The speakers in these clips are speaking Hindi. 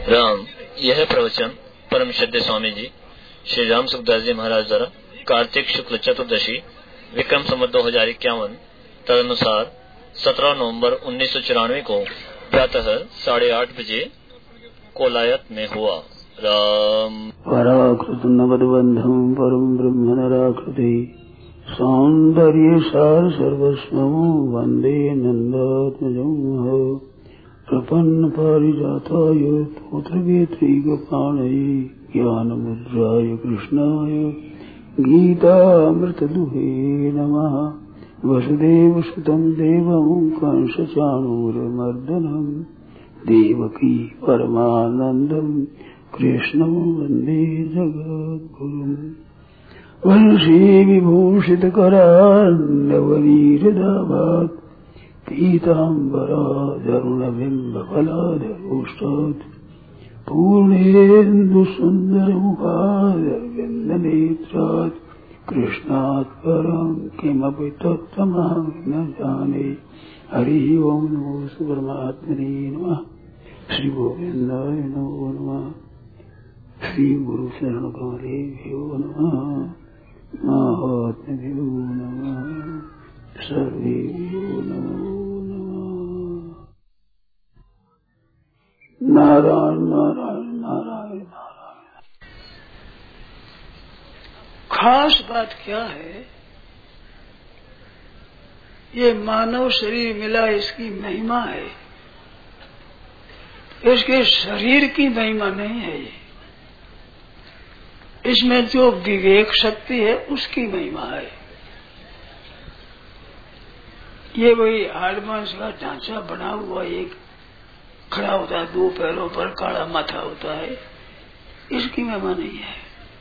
राम। यह प्रवचन परम श्रद्धेय स्वामी जी श्री राम सुखदास जी महाराज द्वारा कार्तिक शुक्ल चतुर्दशी विक्रम संवत 2051 तदनुसार 17 नवंबर 1994 को प्रातः 8:30 बजे कोलायत में हुआ। राम। पराकृत नवद्बंधं परम ब्रह्म नराकृति सौंदर्य सार सर्वस्वं वंदे नंदात्मजं प्रपन्न पारिजाताय तोत्रवेत्रैकपाणये ज्ञानमुद्राय कृष्णाय गीतामृतदुहे नमः। वसुदेवसुतं देवं कंसचाणूरमर्दनं देवकी परमानन्दं कृष्णं वन्दे जगद्गुरुम्। वंशी विभूषितकरान्नवनीरदाभात् पीताम्बरादरुणबिम्बफलादरोष्टात् पूर्णेन्दुसुन्दरमुखादरविन्दनेत्रात् कृष्णात् परं किमपि तत्त्वमहं न जाने। हरिः ओं नमो परमात्मने नमः। श्री गोविन्दाय नमो नमः। श्री गुरु शरणकमलेभ्यो नमः। महात्म्यो नमः। सर्वेभ्यो नमो नमः। नारायण नारायण नारायण नारायण। खास बात क्या है, ये मानव शरीर मिला, इसकी महिमा है। इसके शरीर की महिमा नहीं है ये, इसमें जो विवेक शक्ति है उसकी महिमा है। ये वही हाड़मांस का ढांचा बना हुआ एक खड़ा होता है, 2 पैरों पर काला माथा होता है, इसकी महिमा नहीं है।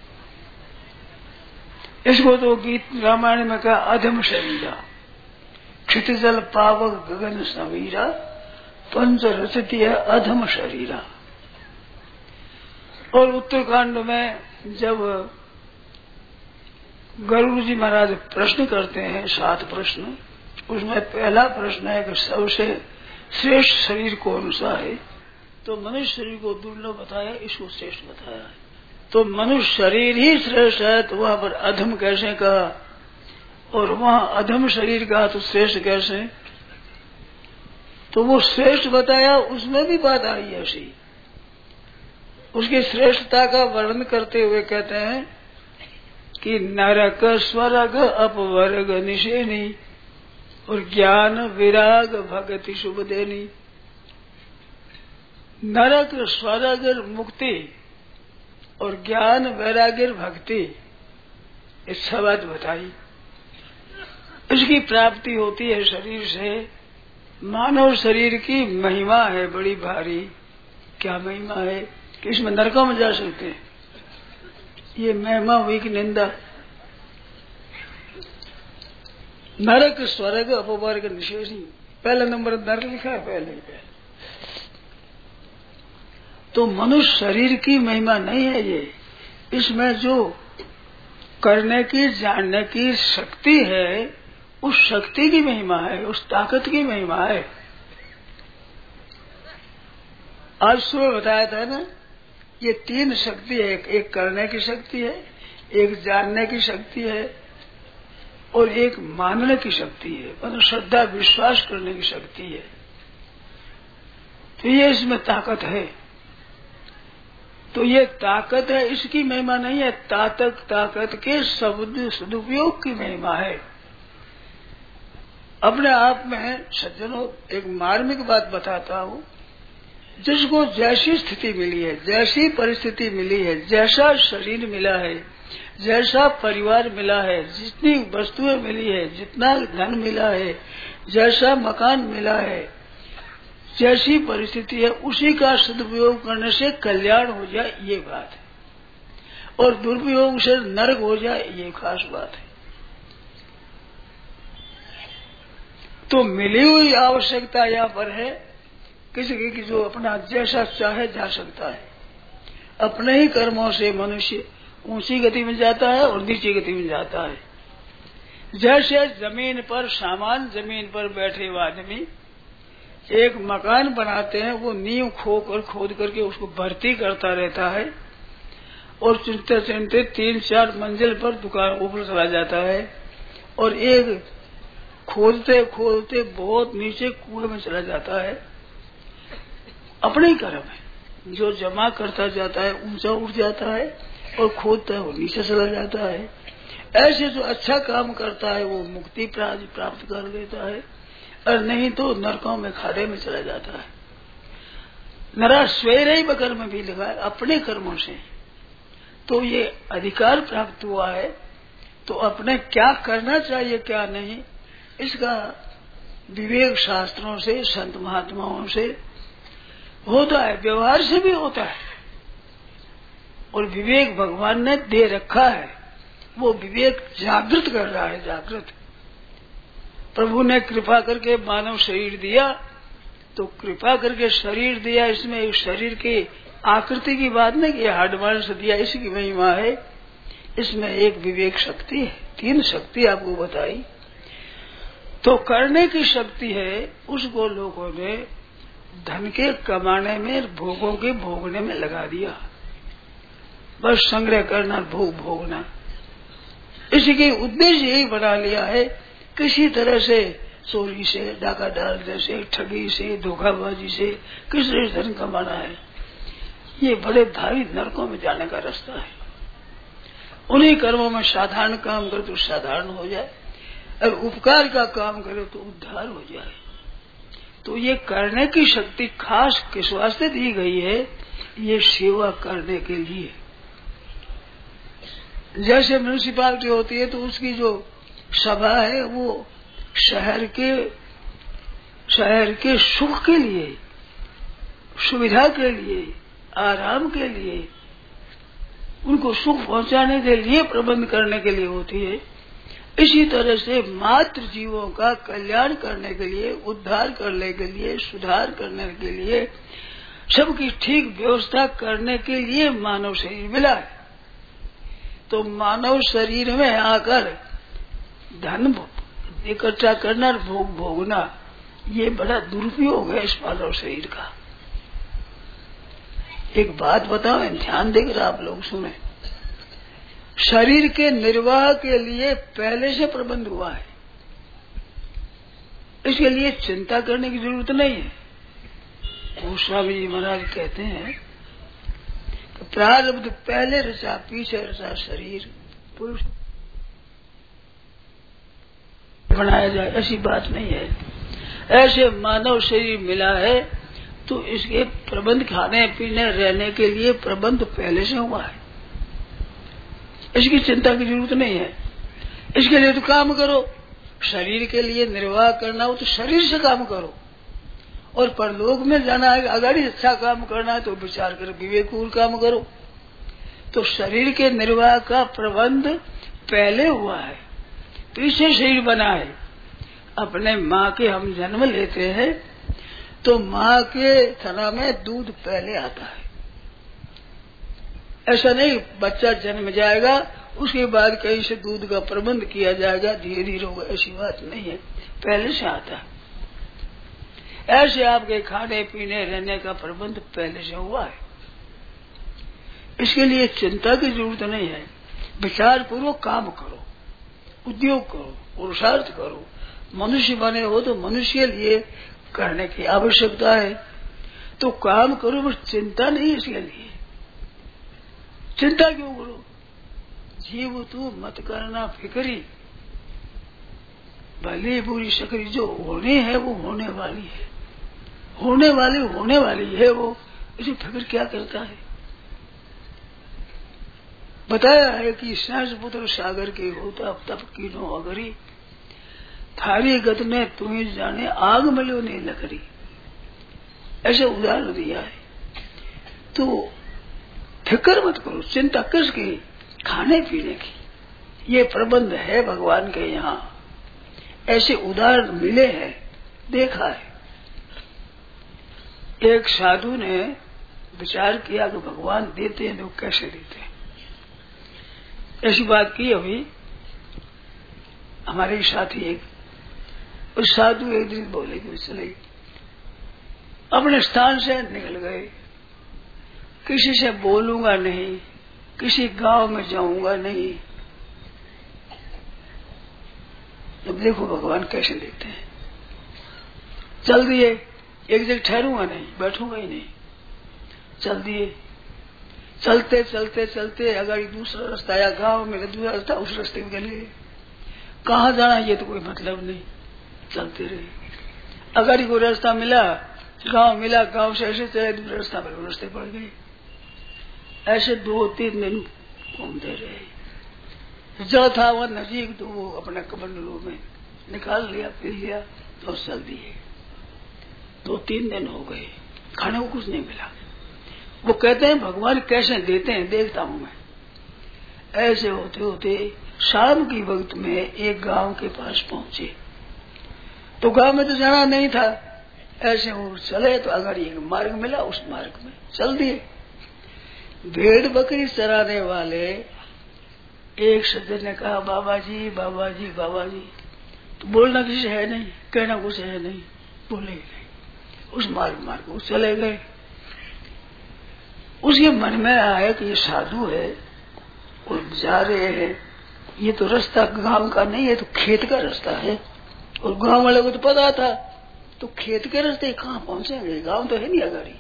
इसको तो गीत रामायण में कहा अधम शरीरा, क्षितिजल पावक गगन समीरा, पंच रचती है अधम शरीरा। और उत्तरकांड में जब गरुड़ जी महाराज प्रश्न करते हैं 7 प्रश्न, उसमें पहला प्रश्न है कि सबसे श्रेष्ठ शरीर कौन सा है, तो मनुष्य शरीर को दुर्लभ बताया, इसको श्रेष्ठ बताया है। तो मनुष्य शरीर ही श्रेष्ठ है, तो वहां पर अधम कैसे कहा, और वहां अधम शरीर कहा तो श्रेष्ठ कैसे? तो वो श्रेष्ठ बताया, उसमें भी बात आई ऐसी। उसकी श्रेष्ठता का वर्णन करते हुए कहते हैं कि नरक स्वर्ग अपवर्ग निशेनी और ज्ञान विराग भगति शुभ देनी। नरक स्वर्ग मुक्ति और ज्ञान वैराग्य भक्ति, इस 6 बात बताई। इसकी प्राप्ति होती है शरीर से। मानव शरीर की महिमा है बड़ी भारी। क्या महिमा है कि इसमें नरकों में जा सकते हैं। ये महिमा हुई कि निंदा। नरक स्वर्ग अपवर्ग निशेषी, पहला नंबर नरक लिखा है पहले। तो मनुष्य शरीर की महिमा नहीं है ये, इसमें जो करने की जानने की शक्ति है, उस शक्ति की महिमा है, उस ताकत की महिमा है। आज सुबह बताया था ना, ये 3 शक्ति है। एक करने की शक्ति है, एक जानने की शक्ति है, और एक मानने की शक्ति है, मतलब श्रद्धा विश्वास करने की शक्ति है। तो ये इसमें ताकत है। तो ये ताकत है, इसकी महिमा नहीं है, ताकत के सदुपयोग की महिमा है। अपने आप में सज्जनों एक मार्मिक बात बताता हूँ, जिसको जैसी स्थिति मिली है, जैसी परिस्थिति मिली है, जैसा शरीर मिला है, जैसा परिवार मिला है, जितनी वस्तुएं मिली है, जितना धन मिला है, जैसा मकान मिला है, जैसी परिस्थिति है, उसी का सदुपयोग करने से कल्याण हो जाए, ये बात है। और दुरुपयोग से नरक हो जाए, ये खास बात है। तो मिली हुई आवश्यकता यहाँ पर है किसी की जो अपना जैसा चाहे जा सकता है। अपने ही कर्मों से मनुष्य ऊंची गति में जाता है और नीची गति में जाता है। जैसे जमीन पर सामान, जमीन पर बैठे हुए आदमी एक मकान बनाते हैं, वो नींव खोद करके उसको भर्ती करता रहता है और चुनते चुनते 3-4 मंजिल पर दुकान ऊपर चला जाता है और एक खोदते खोदते बहुत नीचे कुएं में चला जाता है। अपने ही कर्म है, जो जमा करता जाता है ऊंचा उठ जाता है और खोदता है वो नीचे चला जाता है। ऐसे जो अच्छा काम करता है वो मुक्ति प्राप्त कर लेता है और नहीं तो नरकों में खादे में चला जाता है। नरा स्वेरे ही बकर में भी लगा अपने कर्मों से, तो ये अधिकार प्राप्त हुआ है। तो अपने क्या करना चाहिए क्या नहीं, इसका विवेक शास्त्रों से संत महात्माओं से होता है, व्यवहार से भी होता है। और विवेक भगवान ने दे रखा है, वो विवेक जागृत कर रहा है। जागृत प्रभु ने कृपा करके मानव शरीर दिया, तो कृपा करके शरीर दिया, इसमें एक शरीर की आकृति की बात नहीं कि हाड मांस दिया, इसकी महिमा है। इसमें एक विवेक शक्ति है, 3 शक्ति आपको बताई। तो करने की शक्ति है, उसको लोगों ने धन के कमाने में, भोगों के भोगने में लगा दिया। बस संग्रह करना, भोग भोगना, इसी के उद्देश्य यही बना लिया है। किसी तरह से चोरी से, डाका डालने से, ठगी से, धोखाबाजी से किस तरह से धन कमाना है। ये बड़े भारी नरकों में जाने का रास्ता है। उन्हीं कर्मों में साधारण काम करे तो साधारण हो जाए और उपकार का काम करे तो उद्धार हो जाए। तो ये करने की शक्ति खास किस वास्ते दी गई है, ये सेवा करने के लिए। जैसे म्यूनिसिपालिटी होती है तो उसकी जो सभा है वो शहर के सुख के लिए, सुविधा के लिए, आराम के लिए, उनको सुख पहुंचाने के लिए, प्रबंध करने के लिए होती है। इसी तरह से मात्र जीवों का कल्याण करने के लिए, उद्धार करने के लिए, सुधार करने के लिए, सबकी ठीक व्यवस्था करने के लिए मानव शरीर मिला है। तो मानव शरीर में आकर धन इकट्ठा करना और भोग भोगना, ये बड़ा दुरुपयोग है इस मानव शरीर का। एक बात बताओ, ध्यान देकर आप लोग सुने। शरीर के निर्वाह के लिए पहले से प्रबंध हुआ है, इसके लिए चिंता करने की जरूरत नहीं है। गोस्वामी जी महाराज कहते हैं कि प्रारब्ध पहले रचा, पीछे रचा शरीर पुरुष बनाया जाए, ऐसी बात नहीं है। ऐसे मानव शरीर मिला है तो इसके प्रबंध, खाने पीने रहने के लिए प्रबंध पहले से हुआ है, इसकी चिंता की जरूरत नहीं है। इसके लिए तो काम करो, शरीर के लिए निर्वाह करना हो तो शरीर से काम करो, और परलोक में जाना है, अगर अच्छा काम करना है तो विचार कर विवेकपूर्ण काम करो। तो शरीर के निर्वाह का प्रबंध पहले हुआ है, पीछे शरीर बना है। अपने माँ के हम जन्म लेते हैं तो माँ के थना में दूध पहले आता है। ऐसा नहीं बच्चा जन्म जाएगा उसके बाद कहीं से दूध का प्रबंध किया जाएगा, धीरे धीरे होगा, ऐसी बात नहीं है, पहले से आता है। ऐसे आपके खाने पीने रहने का प्रबंध पहले से हुआ है, इसके लिए चिंता की जरूरत नहीं है। विचार पूर्वक काम करो, उद्योग करो, पुरुषार्थ करो। मनुष्य बने हो तो मनुष्य के लिए करने की आवश्यकता है, तो काम करो, बस चिंता नहीं। इसके लिए चिंता क्यों करो? जीव तू मत करना फिक्री, भली बुरी शकरी, जो होने है वो होने वाली है, होने वाली है वो, इसे फिक्र क्या करता है? बताया है कि सहज पुत्र सागर के होता तप कीनो अगरी, थारी गत ने तुम्हें जाने आग मलो ने लकड़ी। ऐसे उदाहरण दिया है। तो फिक्र मत करो, चिंता किसकी? खाने पीने की। ये प्रबंध है भगवान के यहाँ, ऐसे उदाहरण मिले हैं, देखा है। एक साधु ने विचार किया कि भगवान देते हैं तो कैसे देते हैं। ऐसी बात की अभी हमारे साथी एक, उस साधु एक दिन बोले कि चले अपने स्थान से निकल गए। किसी से बोलूंगा नहीं, किसी गांव में जाऊंगा नहीं। अब देखो भगवान कैसे देते हैं। चल दिए, एक जगह ठहरूंगा नहीं, बैठूंगा ही नहीं, चल दिए। चलते चलते चलते अगर दूसरा रास्ता आया, गांव में दूसरा रास्ता, उस रास्ते में चले। कहाँ जाना ये तो कोई मतलब नहीं, चलते रहे। अगर कोई रास्ता मिला, गांव मिला, गांव से ऐसे चले, दूसरे रास्ता पर रास्ते पड़ गए। ऐसे 2-3 दिन घूमते रहे। जो था वह नजीक, तो वो अपने कमंडलों में निकाल लिया, पी लिया और चल दिए। 2-3 दिन हो गए, खाने को कुछ नहीं मिला। वो कहते हैं भगवान कैसे देते हैं, देखता हूं मैं। ऐसे होते होते शाम की वक्त में एक गांव के पास पहुंचे। तो गांव में तो जाना नहीं था, ऐसे वो चले तो अगर एक मार्ग मिला, उस मार्ग में चल दिए। भेड़ बकरी चराने वाले एक सज्जन ने कहा, बाबा जी बाबा जी बाबा जी। तो बोलना किसी है नहीं, कहना कुछ है नहीं, बोले नहीं। उस मार्ग वो चले गए। उसके मन में आया कि ये साधु है और जा रहे हैं, ये तो रास्ता गांव का नहीं है, तो खेत का रास्ता है। और गांव वाले को तो पता था, तो खेत के रास्ते कहाँ पहुंचेंगे, गांव तो है नहीं अगाड़ी।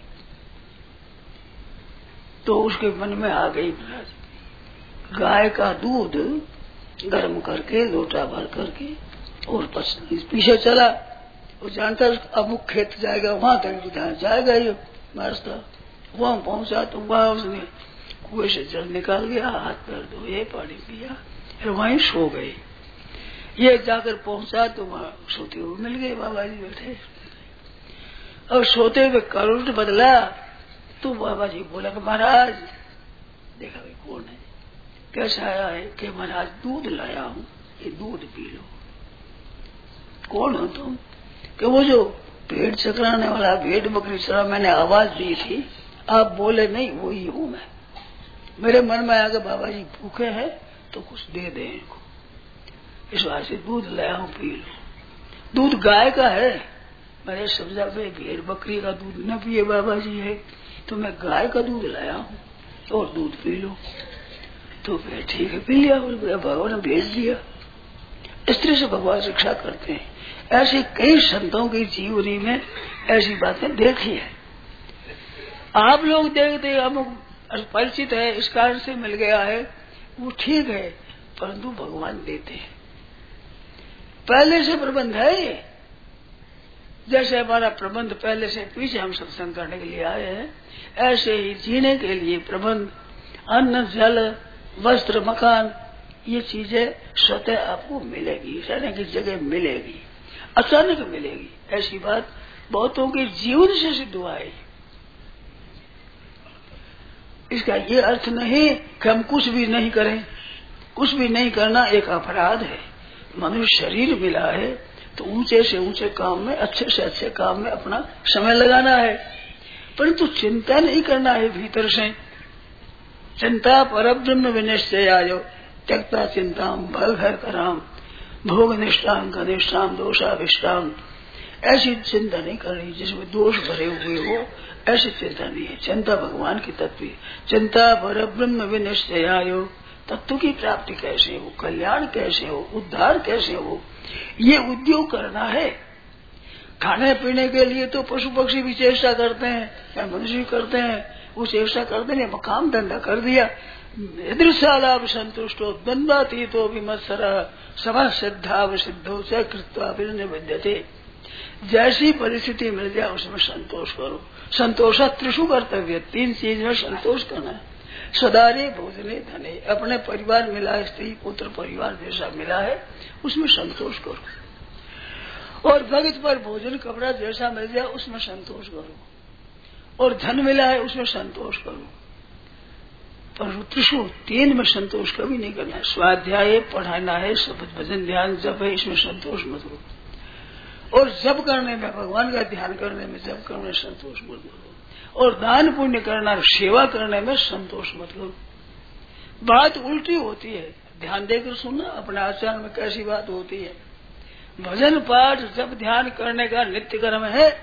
तो उसके मन में आ गई, गाय का दूध गर्म करके लोटा भर करके और पीछे चला। और जानता अमुक खेत जाएगा, वहां तक जाएगा ये रास्ता। वहां पहुंचा तो वहां उसने कुएं से जल निकाल गया, हाथ पैर धोए, पानी पिया, फिर वहीं सो गए। ये जाकर पहुंचा तो वहां सोते हुए मिल गए, बाबा जी बैठे। और सोते हुए करुण बदला तो बाबा जी बोला कि महाराज, देखा भाई कौन है, कैसा आया है? कि महाराज दूध लाया हूँ, ये दूध पी लो। कौन हो तुम? कि वो जो भेड़ चकराने वाला, भेड़ बकरी चरा, मैंने आवाज दी थी, आप बोले नहीं, वही हूं मैं। मेरे मन में आया कि बाबा जी भूखे हैं तो कुछ दे दें इनको, इस बार से दूध लाया हूं, पी लो। दूध गाय का है, मैंने समझा भाई भेड़ बकरी का दूध न पिए बाबा जी है, तो मैं गाय का दूध लाया हूं और दूध पी लो। तो फिर ठीक है, पी लिया और भगवान ने भेज दिया। इस तरह से भगवान शिक्षा करते हैं। ऐसे कई संतों की जीवनी में ऐसी बातें देखी है। आप लोग देखते अमुक परिचित है, इस कारण से मिल गया है, वो ठीक है, परंतु भगवान देते हैं। पहले से प्रबंध है ये। जैसे हमारा प्रबंध पहले से पीछे हम सत्संग करने के लिए आए हैं, ऐसे ही जीने के लिए प्रबंध, अन्न जल वस्त्र मकान, ये चीजें स्वतः आपको मिलेगी, रहने की जगह मिलेगी, अचानक मिलेगी। ऐसी बात बहुतों के जीवन से सिद्ध हुआ है। इसका ये अर्थ नहीं कि हम कुछ भी नहीं करें। कुछ भी नहीं करना एक अपराध है। मनुष्य शरीर मिला है तो ऊंचे से ऊंचे काम में, अच्छे से अच्छे काम में अपना समय लगाना है, परंतु चिंता नहीं करना है भीतर से। चिंता परब्रह्म विनिश्चयायो त्यक्ता चिंताम भल भय कराम भोग निष्ठाम घनिष्ठाम दोषाभिष्टाम। ऐसी चिंता नहीं करनी जिसमें दोष भरे हुए हो, ऐसी चिंता नहीं है। चिंता भगवान की तत्व, चिंता परब्रह्म विनिश्चयायो, तत्व की प्राप्ति कैसे हो, कल्याण कैसे हो, उद्धार कैसे हो, ये उद्योग करना है। खाने पीने के लिए तो पशु पक्षी भी चेष्टा करते हैं, या मनुष्य भी करते हैं, वो चेष्टा करते हैं, काम धंधा कर दिया। दृश्यालाभ संतुष्टो द्वंद्वातीतो विमत्सर सभा सिद्धाव सिद्धो च कृत्वा विद्यते। जैसी परिस्थिति मिल जाए उसमें संतोष करो। संतोष त्रिषु कर्तव्य, 3 चीज में संतोष करना है। सदारे भोजने धने, अपने परिवार मिला है, स्त्री पुत्र परिवार जैसा मिला है उसमें संतोष करो। और भगत पर भोजन कपड़ा जैसा मिल जाए उसमें संतोष करो। और धन मिला है उसमें संतोष करो। पर त्रिषु 3 में संतोष कभी नहीं करना है। स्वाध्याय पढ़ाना है, शब्द भजन ध्यान जप है, इसमें संतोष मत करो। और जप करने में, भगवान का ध्यान करने में, जप करने में संतोष मत करो। और दान पुण्य करना, सेवा करने में संतोष मत करो। बात उल्टी होती है, ध्यान देकर सुनना अपने आचरण में कैसी बात होती है। भजन पाठ जब ध्यान करने का नित्य कर्म है,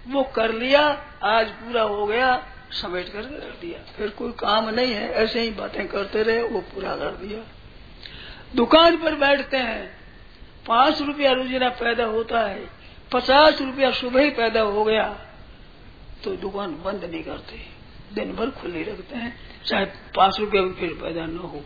वो कर लिया, आज पूरा हो गया, समेट कर रख दिया, फिर कोई काम नहीं है, ऐसे ही बातें करते रहे, वो पूरा कर दिया। दुकान पर बैठते हैं, 5 रुपया रोजीना पैदा होता है, 50 रुपया सुबह ही पैदा हो गया तो दुकान बंद नहीं करते, दिन भर खुली रखते हैं, चाहे 5 रुपया भी फिर पैदा न हो।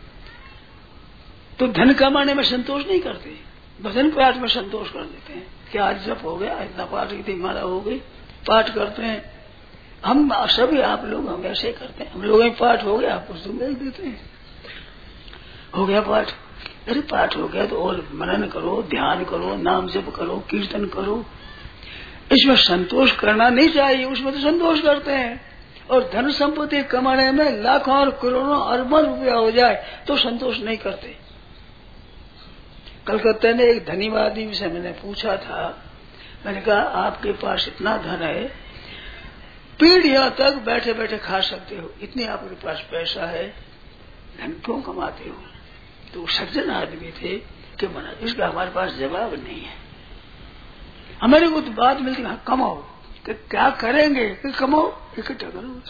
तो धन कमाने में संतोष नहीं करते, भजन पाठ में संतोष कर देते हैं कि आज जप हो गया, इतना पाठ इतनी माला हो गई, पाठ करते हैं। हम सभी आप लोग हम ऐसे करते हैं, हम लोग पाठ हो गया, आपको तो मिल देते हैं, हो गया पाठ, अरे पाठ हो गया तो और मनन करो, ध्यान करो, नाम जप करो, कीर्तन करो। इसमें संतोष करना नहीं चाहिए, उसमें तो संतोष करते हैं। और धन संपत्ति कमाने में लाखों और करोड़ों अरबों रुपया हो जाए तो संतोष नहीं करते। कलकत्ते में एक धनी आदमी से मैंने पूछा था, मैंने कहा आपके पास इतना धन है, पीढ़ियों तक बैठे बैठे खा सकते हो, इतनी आपके पास पैसा है, धन क्यों कमाते हो? तो सज्जन आदमी थे कि मना, इसका हमारे पास जवाब नहीं है। हमारे को तो बात मिलती है, कमाओ, कि क्या करेंगे, कि कमाओ, इकट्ठा करो।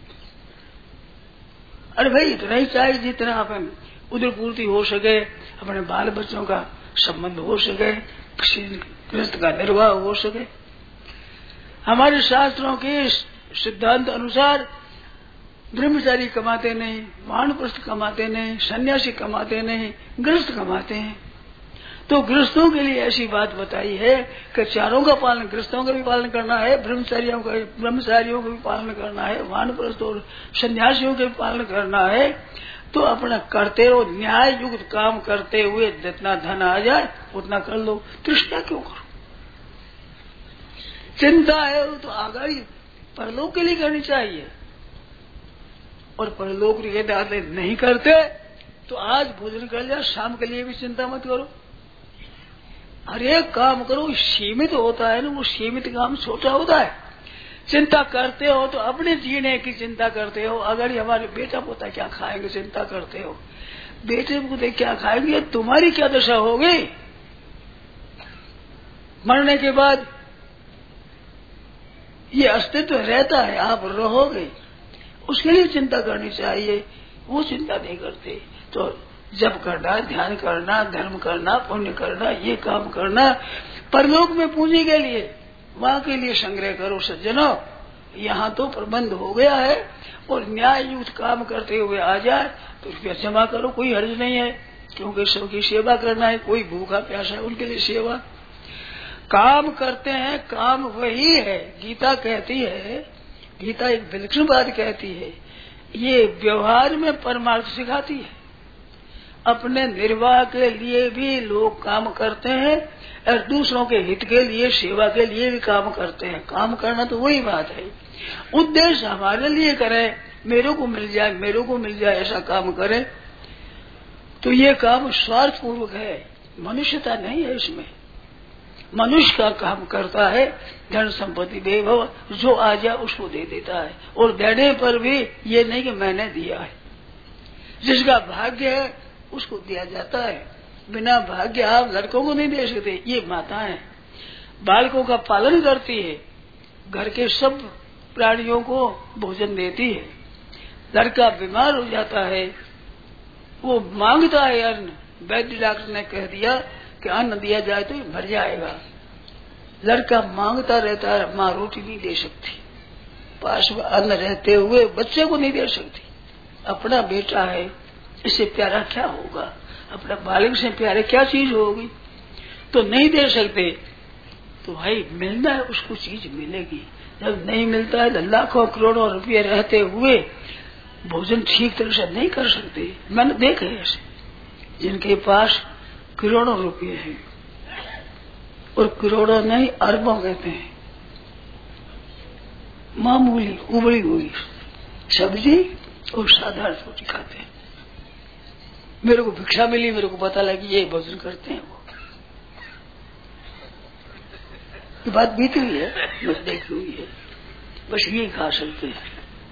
अरे भाई इतना ही चाहिए जितना आप उधर पूर्ति हो सके, अपने बाल बच्चों का संबंध हो सके, गृहस्थ का निर्वाह हो सके। हमारे शास्त्रों के सिद्धांत अनुसार ब्रह्मचारी कमाते नहीं, वानप्रस्थ कमाते नहीं, सन्यासी कमाते नहीं, गृहस्थ कमाते हैं। तो गृहस्थों के लिए ऐसी बात बताई है कि चारों का पालन, गृहस्थों का भी पालन करना है, ब्रह्मचारियों का भी पालन करना है, वानप्रस्थ और सन्यासियों का भी पालन करना है। तो अपना करते रहो, न्याय युक्त काम करते हुए जितना धन आ जाए उतना कर लो, तृष्णा क्यों करो? चिंता है वो तो आगाही परलोक के लिए करनी चाहिए, और परलोक के लिए नहीं करते तो आज भोजन कर लिया, शाम के लिए भी चिंता मत करो। हर एक काम करो, सीमित होता है ना, वो सीमित काम छोटा होता है। चिंता करते हो तो अपने जीने की चिंता करते हो, अगर ये हमारे बेटा पोता क्या खाएंगे चिंता करते हो, बेटे पोते क्या खाएंगे, तुम्हारी क्या दशा होगी मरने के बाद? ये अस्तित्व रहता है, आप रहोगे, उसके लिए चिंता करनी चाहिए, वो चिंता नहीं करते। तो जप करना, ध्यान करना, धर्म करना, पुण्य करना, ये काम करना परलोक में पूंजी के लिए, वहां के लिए संग्रह करो सज्जनों। यहाँ तो प्रबंध हो गया है, और न्याय युक्त काम करते हुए आ जाए तो रुपया जमा करो, कोई हर्ज नहीं है, क्योंकि सबकी सेवा करना है, कोई भूखा प्यासा है उनके लिए सेवा। काम करते हैं, काम वही है। गीता कहती है, गीता एक विलक्षण बात कहती है, ये व्यवहार में परमार्थ सिखाती है। अपने निर्वाह के लिए भी लोग काम करते हैं, और दूसरों के हित के लिए, सेवा के लिए भी काम करते हैं। काम करना तो वही बात है, उद्देश्य हमारे लिए करें, मेरे को मिल जाए, मेरे को मिल जाए, ऐसा काम करें तो ये काम स्वार्थ पूर्वक है, मनुष्यता नहीं है इसमें। मनुष्य का काम करता है, धन संपत्ति वैभव जो आ जाए उसको दे देता है, और देने पर भी ये नहीं कि मैंने दिया है, जिसका भाग्य है उसको दिया जाता है। बिना भाग्य आप लड़कों को नहीं दे सकते। ये माताएं बालकों का पालन करती है, घर के सब प्राणियों को भोजन देती है। लड़का बीमार हो जाता है, वो मांगता है अन्न, वैद्य डॉक्टर ने कह दिया कि अन्न दिया जाए तो मर जाएगा। लड़का मांगता रहता है, माँ रोटी नहीं दे सकती, पास में अन्न रहते हुए बच्चे को नहीं दे सकती। अपना बेटा है, इससे प्यारा क्या होगा, अपना बालक से प्यारे क्या चीज होगी, तो नहीं दे सकते। तो भाई मिलना है उसको चीज मिलेगी, जब नहीं मिलता है तो लाखों करोड़ों रुपये रहते हुए भोजन ठीक तरह से नहीं कर सकते। मैंने देखे ऐसे जिनके पास करोड़ों रुपये हैं, और करोड़ों नहीं अरबों कहते हैं, मामूली उबली हुई सब्जी और साधारण रोटी खाते हैं। मेरे को भिक्षा मिली, मेरे को पता लगी ये भोजन करते हैं। वो ये बात बीती हुई है, बस देखी हुई है, बस ये खा सकते हैं।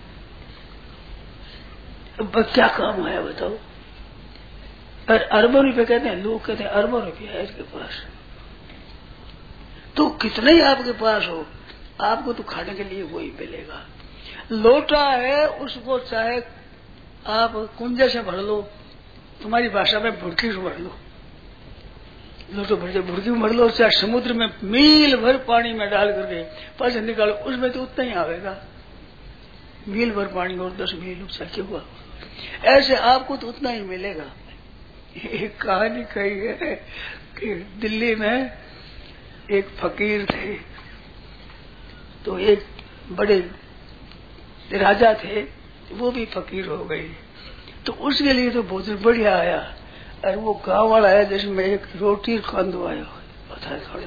अब क्या काम है बताओ? और अरबों रुपये कहते हैं, लोग कहते हैं अरबों रुपये है इसके पास, तो कितने ही आपके पास हो, आपको तो खाने के लिए वही मिलेगा। लोटा है, उसको चाहे आप कुंजे से भर लो, तुम्हारी भाषा में भुड़की से भर लो, लोटो भर जाए, भुड़की में भर लो, चाहे समुद्र में मील भर पानी में डाल करके पास निकालो, उसमें तो उतना ही आवेगा। मील भर पानी और 10 मील क्या हुआ, ऐसे आपको तो उतना ही मिलेगा। एक कहानी कही है कि दिल्ली में एक फकीर थे, तो एक बड़े राजा थे, वो भी फकीर हो गए, तो उसके लिए तो भोजन बढ़िया आया, और वो गांव वाला है जिसमें एक रोटी खांदो आया पता है थोड़े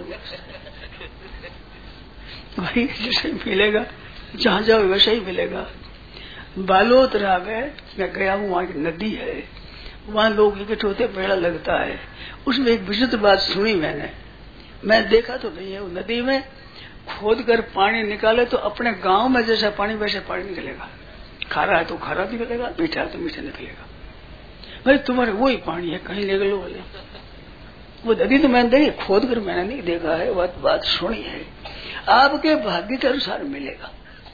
वही जैसे मिलेगा, जहाँ जाओ वैसे ही मिलेगा। बालोतरा में मैं गया हूँ, वहाँ की नदी है, वहाँ लोग इकट्ठे होते, मेला लगता है, उसमें एक विचित्र बात सुनी मैं देखा तो नहीं है, वो नदी में खोद कर पानी निकाले तो अपने गांव में जैसा पानी वैसे पानी निकलेगा, खारा है तो खारा निकलेगा, मीठा है तो मीठा निकलेगा। भाई तुम्हारे वही पानी है, कहीं ले लो बोले। वो नदी तो मैंने देखी, खोद कर मैंने नहीं देखा है, बात सुनी है। आपके भाग्य के अनुसार मिलेगा।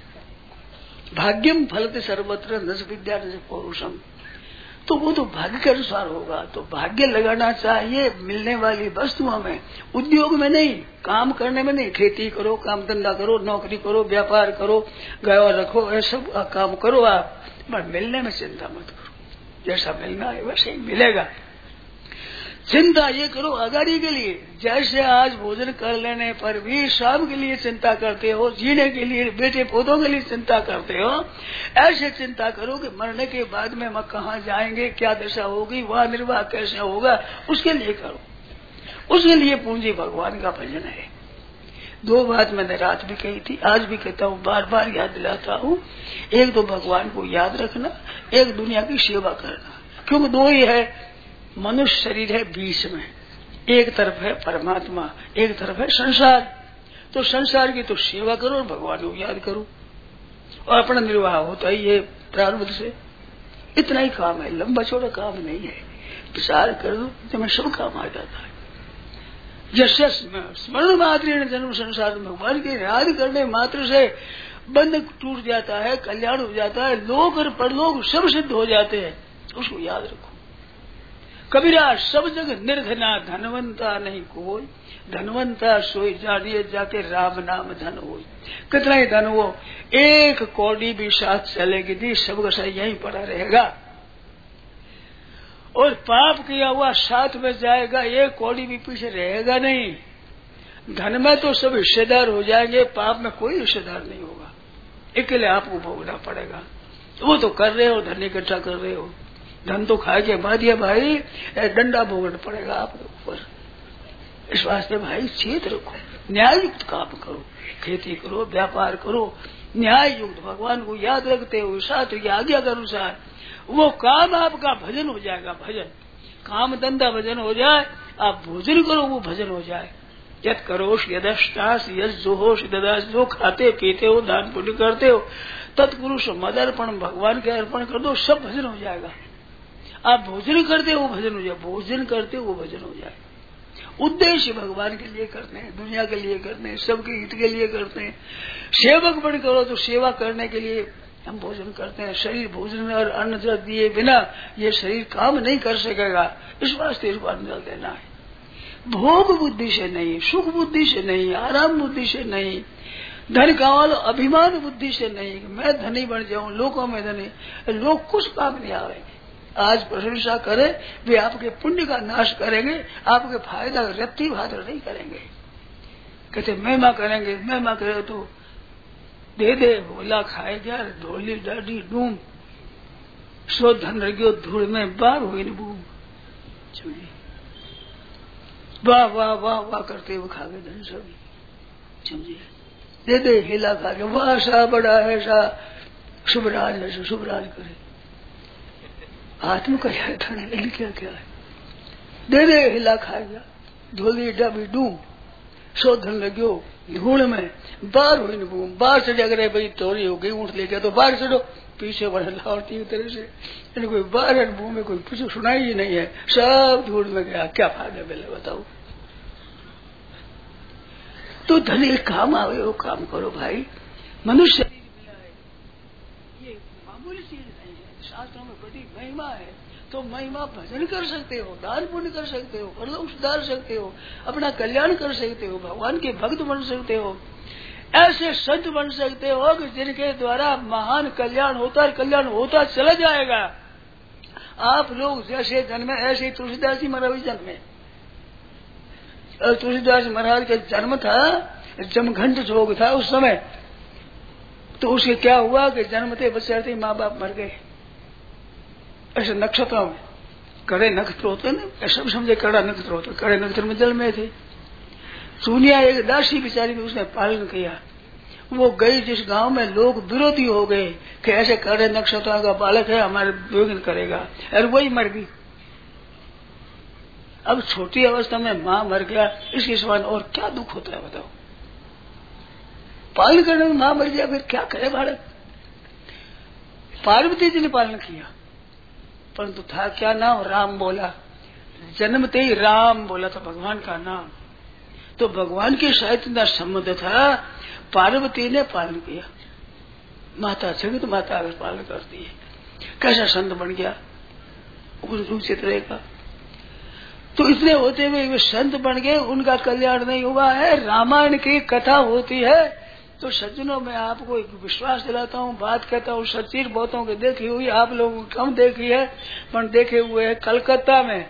भाग्यम फलते सर्वत्र नस विद्या नस पौरुषम, तो वो तो भाग्य के अनुसार होगा। तो भाग्य लगाना चाहिए मिलने वाली वस्तुओं में, उद्योग में नहीं, काम करने में नहीं। खेती करो, काम धंधा करो, नौकरी करो, व्यापार करो, गाय रखो, ये सब काम करो आप, पर मिलने में चिंता मत करो, जैसा मिलना है वैसे ही मिलेगा। चिंता ये करो आगाड़ी के लिए, जैसे आज भोजन कर लेने पर भी शाम के लिए चिंता करते हो, जीने के लिए बेटे पोतों के लिए चिंता करते हो, ऐसे चिंता करो कि मरने के बाद में हम कहाँ जाएंगे, क्या दशा होगी, वहाँ निर्वाह कैसे होगा, उसके लिए करो। उसके लिए पूंजी भगवान का भजन है। 2 बात मैंने रात भी कही थी, आज भी कहता हूँ, बार बार याद दिलाता हूँ। एक तो भगवान को याद रखना, एक दुनिया की सेवा करना, क्योंकि 2 ही है। मनुष्य शरीर है बीच में, एक तरफ है परमात्मा, एक तरफ है संसार। तो संसार की तो सेवा करो और भगवान को याद करो, और अपना निर्वाह होता ही है प्रारब्ध से। इतना ही काम है, लंबा चौड़ा काम नहीं है। विचार कर दो तो में सब काम आ जाता है। जैसे स्मरण मात्र जन्म संसार, भगवान के याद करने मात्र से बंध टूट जाता है, कल्याण हो जाता है, लोक और परलोक सब सिद्ध हो जाते हैं। उसको याद रखो। कबीरा सब जग निर्धना, धनवंता नहीं कोई, धनवंता सोई जानिए जाके राम नाम धन हो। कितना ही धन हो, 1 कौड़ी भी साथ चलेगी नहीं, सब का सही यहीं पड़ा रहेगा। और पाप किया हुआ साथ में जाएगा, 1 कौड़ी भी पीछे रहेगा नहीं। धन में तो सब हिस्सेदार हो जाएंगे, पाप में कोई हिस्सेदार नहीं होगा, अकेले आपको भोगना पड़ेगा। वो तो कर रहे हो, धन इकट्ठा कर रहे हो, धन तो खा के बाद ये भाई डंडा भोगना पड़ेगा आपके ऊपर। इस वास्ते भाई चेत रखो, न्याय युक्त काम करो, खेती करो, व्यापार करो, न्याय युक्त, भगवान को याद रखते हुए शास्त्र की आज्ञा के अनुसार। वो काम आपका भजन हो जाएगा। भजन, काम धंधा भजन हो जाए, आप भोजन करो वो भजन हो जाए। यद करोश यदष्टास यद जोहोश ददास, जो खाते पीते हो, दान पुण्य करते हो, तत्पुरुष मदर्पण भगवान के अर्पण कर दो, सब भजन हो जाएगा। आप भोजन करते हो वो भजन हो जाए, भोजन करते हो वो भजन हो जाए। उद्देश्य भगवान के लिए करते हैं, दुनिया के लिए करते हैं, सबके हित के लिए करते हैं। सेवक बन करो तो सेवा करने के लिए हम भोजन करते हैं। शरीर भोजन और अन्न जल दिए बिना ये शरीर काम नहीं कर सकेगा, इस वास्ते इसको अन्न जल देना है। भोग बुद्धि से नहीं, सुख बुद्धि से नहीं, आराम बुद्धि से नहीं, धन कमा लो अभिमान बुद्धि से नहीं, मैं धनी बन जाऊं, लोगों में धनी, लोग कुछ काम नहीं आवेंगे। आज प्रशंसा करे वे आपके पुण्य का नाश करेंगे, आपके फायदा रत्ती भात नहीं करेंगे। कहते महिमा करेंगे, महिमा करे तो दे दे भोला खाए जा, ढोली डाडी डूम, सो धन रखियो धूल में बार हुई न बूम। वाह वाह वाह वाह करते हुए खा गए धन सभी, समझिए। दे दे हिला खा के, वाह सा बड़ा है सा शुभराज है, शुभराज करे। आत्म का था नहीं, क्या क्या है। दे दे हिला खाएगा, धोली डबी डूम, सो धन लगियो धूल में बार हुई न बूम। बाहर से जग रहे भाई चोरी हो गई, ऊँट ले गया तो बाहर चढ़ो, पीछे बढ़ लावटी तरह से, कोई बाहर बूम में कोई पीछे सुनाई ही नहीं है, सब धूल में गया, क्या फायदा मिले बताओ। तो धन एक काम आवे वो काम करो भाई। मनुष्य मिला है, ये मामूली चीज नहीं है, शास्त्रों में बड़ी महिमा है। तो महिमा भजन कर सकते हो, दान पुण्य कर सकते हो, परलोक सुधार सकते हो, अपना कल्याण कर सकते हो, भगवान के भक्त बन सकते हो, ऐसे संत बन सकते हो कि जिनके द्वारा महान कल्याण होता है, कल्याण होता चला जाएगा। आप लोग जैसे जन्मे ऐसे ही तुलसीदास जी महाराज भी जन्मे। तुलसीदास महाराज का जन्म था, जमघंट जोग था उस समय। तो उसके क्या हुआ कि जन्मते बच्चे माँ बाप मर गए। ऐसे नक्षत्रों में कड़े नक्षत्र होते ना, ऐसा भी समझे कड़ा नक्षत्र होते, कड़े नक्षत्र में जल में थे। सुनिया एक दासी बेचारी ने उसने पालन किया। वो गई जिस गांव में लोग विरोधी हो गए कि ऐसे कड़े नक्षत्रों का बालक है, हमारे विघ्न करेगा, और वही मर गई। अब छोटी अवस्था में माँ मर गया, इसके समान और क्या दुख होता है बताओ। पालन करने में माँ मर गया, फिर क्या करे बालक। पार्वती जी ने पालन किया, परंतु था क्या नाम, राम बोला। जन्मते ही राम बोला था भगवान का नाम। तो भगवान के साथ इतना संबंध था, पार्वती ने पालन किया। माता जगत माता अगर पालन करती है, कैसा संत बन गया उचित रहेगा। तो इतने होते हुए वे संत बन गए, उनका कल्याण नहीं हुआ है। रामायण की कथा होती है तो सज्जनों में आपको एक विश्वास दिलाता हूँ, बात कहता हूँ, सच्ची बहुतों की देखी हुई, आप लोगों की कम देखी है, पर देखे हुए है। कलकत्ता में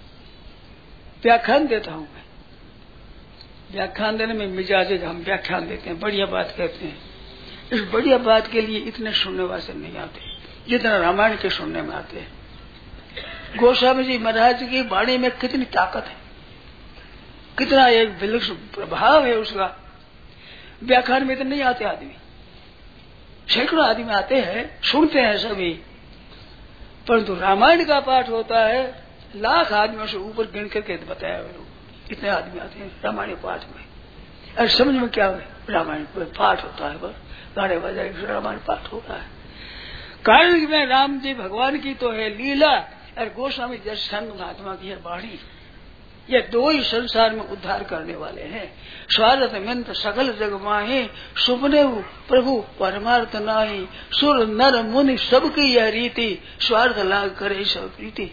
व्याख्यान देता हूँ मैं। व्याख्यान देने में मिजाज हम व्याख्यान देते हैं, बढ़िया बात कहते हैं। इस बढ़िया बात के लिए इतने सुनने वाले नहीं आते जितना रामायण के सुनने में आते हैं। गोस्वामी जी महाराज की वाणी में कितनी ताकत है, कितना एक विलक्षण प्रभाव है उसका। व्याख्यान में तो नहीं आते आदमी, सैकड़ों आदमी आते हैं, सुनते हैं सभी, परंतु रामायण का पाठ होता है, लाख आदमियों से ऊपर गिन करके बताया हुआ लोग, इतने आदमी आते हैं रामायण पाठ में। और समझ में क्या है, रामायण पाठ होता है, बस गाने बजाए रामायण पाठ होता है। कारण में राम जी भगवान की तो है लीला, और गोस्वामी जस संत महात्मा की है वाणी। ये दो ही संसार में उद्धार करने वाले हैं। स्वार्थ मंत सकल जग माही, सुपने प्रभु परमार्थ नाही, सुर नर मुनि सबकी यह रीति, स्वार्थ लाग करे सब प्रीति।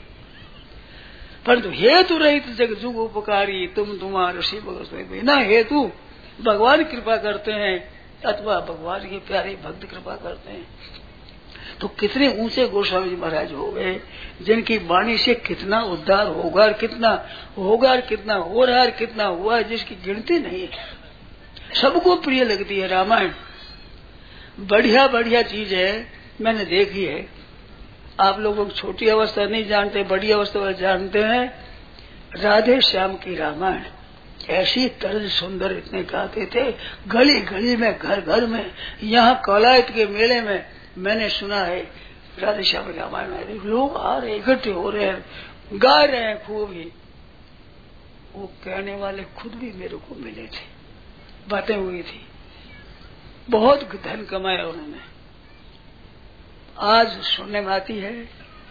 परंतु हेतु रहित जग जुग उपकारी, तुम तुम्हारे शिव बिना हेतु भगवान कृपा करते हैं अथवा भगवान के प्यारे भक्त कृपा करते हैं। तो कितने ऊंचे गोस्वामी जी महाराज हो गए, जिनकी वाणी से कितना उद्धार होगा, कितना होगा, कितना हो रहा है, कितना हुआ, जिसकी गिनती नहीं है। सबको प्रिय लगती है रामायण, बढ़िया बढ़िया चीज है, मैंने देखी है। आप लोगों को छोटी अवस्था नहीं जानते, बड़ी अवस्था जानते हैं। राधे श्याम की रामायण ऐसी तर्ज सुंदर इतने गाते थे, गली गली में, घर घर में। यहाँ कौलायत के मेले में मैंने सुना है राधे श्याम रामायण में लोग आ रहे, इकट्ठे हो रहे हैं, गा रहे हैं खूब ही। वो कहने वाले खुद भी मेरे को मिले थे, बातें हुई थी, बहुत धन कमाया उन्होंने। आज सुनने में आती है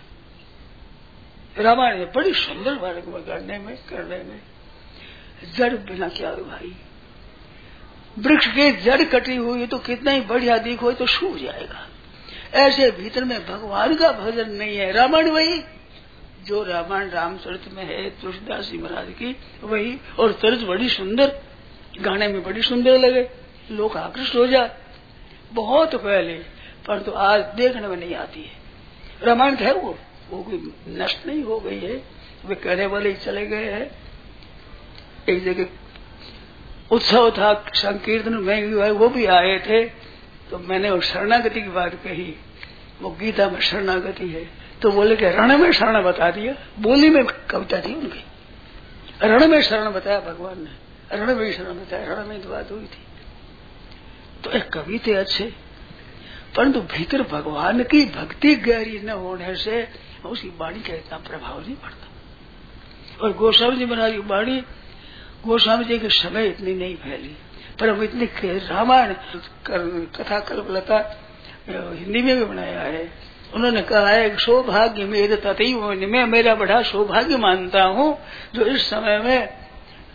रामायण बड़ी सुंदर बात करने में जड़ बिना क्या है भाई। वृक्ष के जड़ कटी हुई तो कितना ही बढ़िया दिखो तो सूख जाएगा। ऐसे भीतर में भगवान का भजन नहीं है। रामायण वही जो रामायण रामचरित में है तुलसीदास जी महाराज की, वही। और तर्ज बड़ी सुंदर, गाने में बड़ी सुंदर लगे, लोग आकृष्ट हो जाए बहुत पहले, परंतु आज देखने में नहीं आती है। रामायण है वो कोई नष्ट नहीं हो गई है, वे कहने वाले चले गए हैं। एक जगह उत्सव था, संकीर्तन में वो भी आए थे, तो मैंने वो शरणागति की बात कही। वो गीता में शरणागति है, तो बोले कि रण में शरण बता दिया। बोली में कविता थी उनकी, रण में शरण बताया भगवान ने, रण में शरण बताया, रण में तो बात हुई थी। तो एक कवि थे अच्छे, परंतु भीतर भगवान की भक्ति गहरी न होने से उसकी वाणी का इतना प्रभाव नहीं पड़ता। और गोस्वामी जी महाराज की वाणी, गोस्वामी जी के समय इतनी नहीं फैली, पर हम इतनी रामायण कथा कल्पलता हिंदी में भी बनाया है। उन्होंने कहा है सौभाग्य मेरे तथई, मैं मेरा बड़ा सौभाग्य मानता हूँ जो इस समय में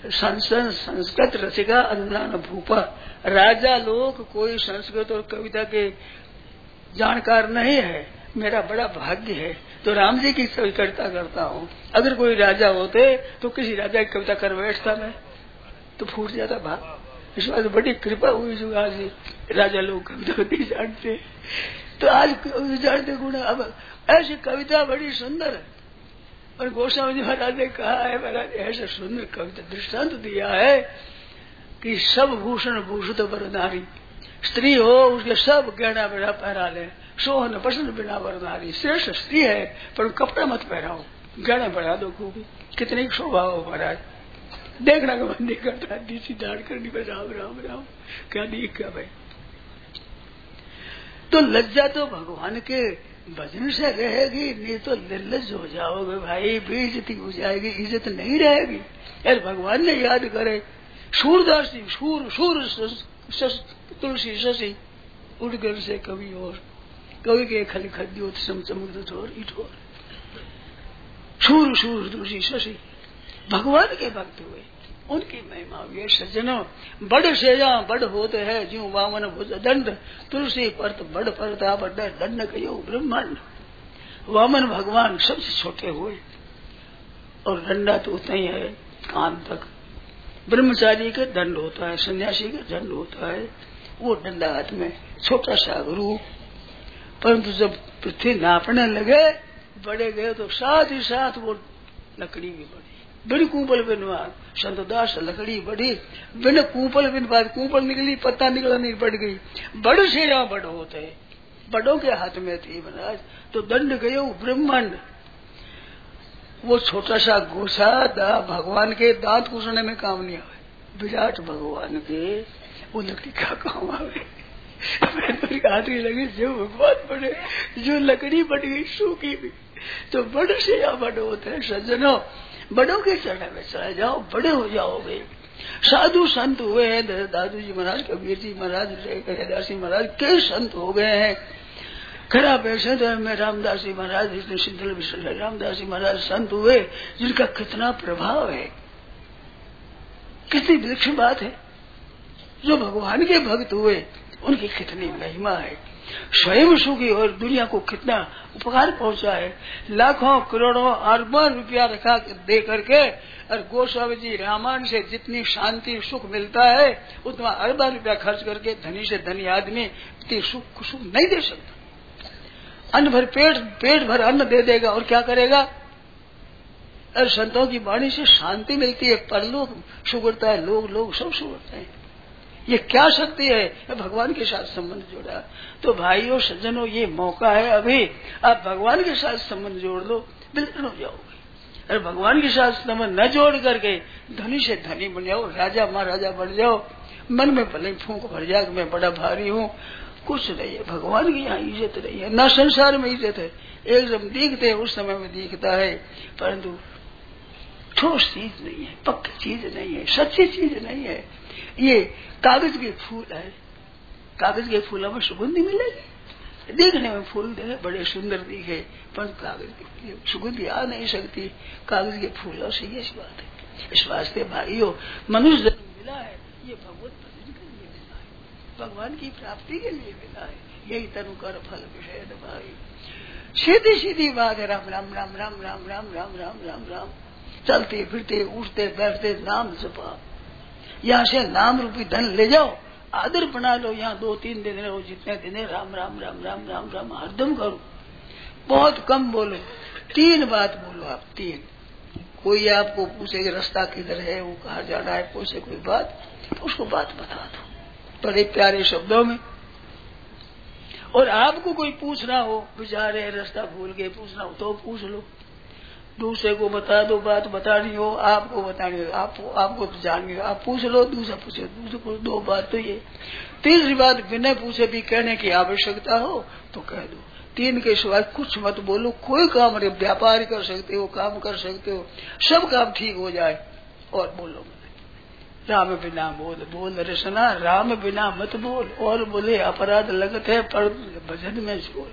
संस्कृत रसिका अनुदान भूपा। राजा लोग कोई संस्कृत और कविता के जानकार नहीं है, मेरा बड़ा भाग्य है। तो राम जी की कविता करता हूँ। अगर कोई राजा होते तो किसी राजा की कविता कर बैठता मैं तो फूट जाता भाग। इस बात बड़ी कृपा हुई जो आज राजा लोग कविता नहीं जानते, तो आज जानते गुण। अब ऐसी कविता बड़ी सुंदर है। और गोस्वामी जी महाराज ने कहा है, महाराज ऐसा सुंदर कविता दृष्टांत दिया है कि सब भूषण भूषित वर नारी, स्त्री हो उसके सब गहना बेड़ा पहरा ले, सोहन पसंद बिना वर नारी। श्रेष्ठ स्त्री है पर कपड़ा मत पहराओ, गहने बढ़ा दो खूब, कितनी शोभा हो महाराज। देखना का मन नहीं करता, डीसी दाड़ करनी पर राम राम राम क्या देख क्या भाई। तो लज्जा तो भगवान के भजन से रहेगी, नहीं तो निर्लज हो जाओगे भाई, बेइज्जती हो जाएगी, इज्जत नहीं रहेगी। यार भगवान ने याद करे, सूरदासी सूर सूर तुलसी शशि उड़गर से कवि और कवि के खल खद्योत समुद्र छोर इठोर। सूर सूर तुलसी शशि भगवान के भक्त हुए, उनकी महिमा हुई। सज्जनों बड़ से जा बड़ होते हैं ज्यों वामन भुज दंड, तुलसी परत बड़ परता बड़ दंड कहो ब्रह्मांड। वामन भगवान सबसे छोटे हुए और दंडा तो उतना ही है कान तक। ब्रह्मचारी का दंड होता है, सन्यासी का दंड होता है, वो डंडा हाथ में छोटा सा रूप। परंतु जब पृथ्वी नापने लगे बड़े गए तो साथ ही साथ वो लकड़ी भी बढ़ी। बिन कूपल बिनवाद संतदास लकड़ी बढ़ी, बिन कूपल बिनवाद कूपल निकली पत्ता निकला नहीं बढ़ गई। बड़ से यहाँ बड़ होते हैं, बड़ों के हाथ में थी महाराज। तो दंड गयो ब्रह्मांड। वो छोटा सा गोसा भगवान के दांत कुसने में काम नहीं आवे, विराट भगवान के वो लकड़ी का काम आवे। हाथ ही लगी जो भगवान बड़े, जो लकड़ी बढ़ गई सूखी भी। तो बड़ से यहाँ बड़ होते हैं सज्जनों, बड़ों के चरण में चले जाओ, बड़े हो जाओगे। साधु संत हुए हैं, दादू जी महाराज, कबीर जी महाराज, हरिदास जी महाराज कई संत हो गए हैं। खराब ऐसे तो मैं रामदास जी महाराज, इतने शीतल विश्व रामदास जी महाराज संत हुए जिनका कितना प्रभाव है, कितनी विलक्षण बात है। जो भगवान के भक्त हुए उनकी कितनी महिमा है, स्वयं सुखी और दुनिया को कितना उपकार पहुंचा है। लाखों करोड़ों अरबों रुपया रखा दे करके, और गोस्वामी जी रामायण से जितनी शांति सुख मिलता है उतना अरबा रुपया खर्च करके धनी से धनी आदमी सुख नहीं दे सकता। अन्न भर पेट भर अन्न दे देगा और क्या करेगा। और संतों की वाणी से शांति मिलती है, परलोक सुगड़ता है, लोग सब सुगड़ते हैं। ये क्या शक्ति है, भगवान के साथ संबंध जोड़ा। तो भाइयों सज्जनों ये मौका है, अभी आप भगवान के साथ संबंध जोड़ लो, बिल्कुल हो जाओगे। और भगवान के साथ संबंध न जोड़ करके धनी से धनी बन जाओ, राजा महाराजा बन जाओ, मन में भले फूंक भर जाए मैं बड़ा भारी हूँ, कुछ नहीं है। भगवान की यहाँ इज्जत नहीं है, न संसार में इज्जत है। एकदम दिखते है उस समय में दिखता है, परंतु ठोस चीज नहीं है, पक्की चीज नहीं है, सच्ची चीज नहीं है। ये कागज के फूल है, कागज के फूलों में सुगंध मिलेगी, देखने में फूल देखे बड़े सुंदर दिखे, पर कागज की सुगंध आ नहीं सकती। कागज के फूलों से ये बात है। इस वास्ते भाइयों मनुष्य जन्म मिला है, ये भगवत भजन के लिए मिला है, भगवान की प्राप्ति के लिए मिला है। यही तनु कर फल विषय भाई, सीधी सीधी बात है। राम राम राम राम राम राम राम राम राम राम, चलते फिरते उठते बैठते नाम जपा। यहाँ से नाम रूपी धन ले जाओ, आदर बना लो। यहाँ 2-3 दिन रहो, जितने दिन है राम राम राम राम राम राम हरदम करो। बहुत कम बोलो, 3 बात बोलो आप, 3। कोई आपको पूछे कि रास्ता किधर है, वो कहाँ जाना है, पूछे कोई बात, उसको बात बता दो बड़े प्यारे शब्दों में। और आपको कोई पूछना हो, बेचारे रास्ता भूल गए, पूछना हो तो पूछ लो। दूसरे को बता दो, बात बतानी हो, आपको बतानी हो, आपको तो जानिए, आप पूछ लो, दूसरा पूछे, दूसरे को 2 बात तो ये। तीसरी बात बिना पूछे भी कहने की आवश्यकता हो तो कह दो। 3 के सिवाय कुछ मत बोलो। कोई काम नहीं, व्यापार कर सकते हो, काम कर सकते हो, सब काम ठीक हो जाए। और बोलो राम बिना बोल रसना, राम बिना मत बोल। और बोले अपराध लगत है पर भजन में बोल,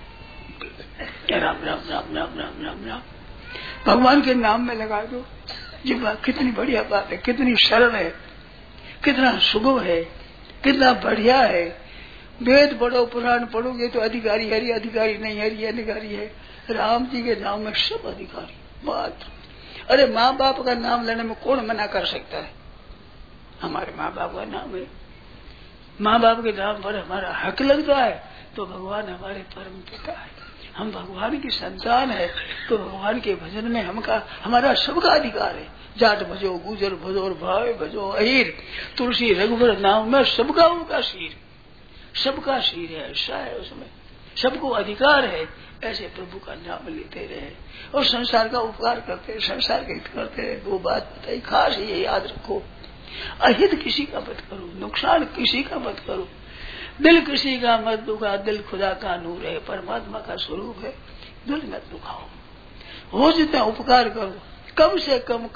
राम राम राम राम राम राम राम। भगवान के नाम में लगा दो, ये बात कितनी बढ़िया बात है, कितनी सरल है, कितना सुगम है, कितना बढ़िया है। वेद पढ़ो, पुराण पढ़ोगे तो अधिकारी हरि, अधिकारी नहीं हरि अधिकारी है। राम जी के नाम में सब अधिकारी बात। अरे माँ बाप का नाम लेने में कौन मना कर सकता है? हमारे माँ बाप का नाम है, माँ बाप के नाम पर हमारा हक लगता है तो भगवान हमारे परम पिता है, हम भगवान की संतान है तो भगवान के भजन में हमारा सबका अधिकार है। जाट भजो, गुजर भजो और भाव भजो अहीर, तुलसी रघुवर नाम में सबका उनका शीर, सबका शीर है, ऐसा है, उसमें सबको अधिकार है। ऐसे प्रभु का नाम लेते रहे और संसार का उपकार करते, संसार का हित करते रहे। वो बात बताई खास, ये याद रखो, अहित किसी का मत करो, नुकसान किसी का मत करो, दिल किसी का मत दुखा। दिल खुदा का नूर है, परमात्मा का स्वरूप है, दिल मत दुखाओ। हो जितना उपकार करो, कम से कम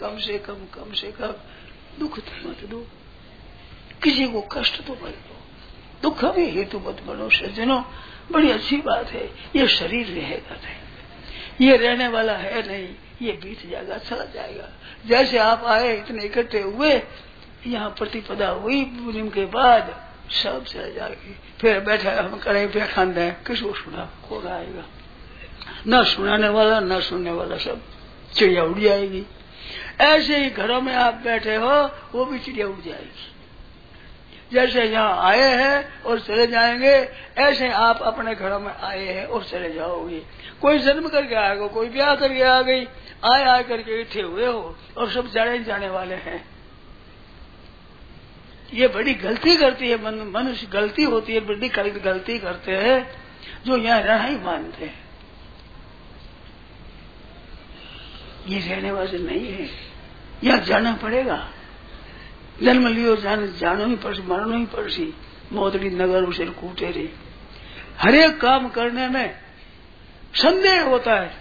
दुख तो मत दो, किसी को कष्ट तो मत दो, दुख में हेतु मत बनो। सज्जनों, बड़ी अच्छी बात है। ये शरीर रहेगा नहीं, ये रहने वाला है नहीं, ये बीत जाएगा, चला जाएगा। जैसे आप आए, इतने इकट्ठे हुए, यहाँ प्रतिपदा हुई, पूर्णिम के बाद सब चले जाएगी। फिर बैठा हम करें व्याख्यान दें, किसको सुना होगा आएगा? न सुनाने वाला न सुनने वाला, सब चिड़िया उड़ जाएगी। ऐसे ही घरों में आप बैठे हो, वो भी चिड़िया उड़ जाएगी। जैसे यहाँ आए हैं और चले जाएंगे, ऐसे आप अपने घरों में आए हैं और चले जाओगे। कोई जन्म करके आएगा, कोई ब्याह करके आ गई, आए करके इकट्ठे हुए हो और सब जाने वाले हैं। ये बड़ी गलती करती है मनुष्य, गलती होती है, बड़ी गलती करते हैं जो यहाँ रहना ही मानते हैं। ये रहने वाले नहीं है, यहाँ जाना पड़ेगा। जन्म लियो जानो ही पड़सी, मरनो ही पड़सी। मोतड़ी नगर उसे कूटे रे। हर एक काम करने में संदेह होता है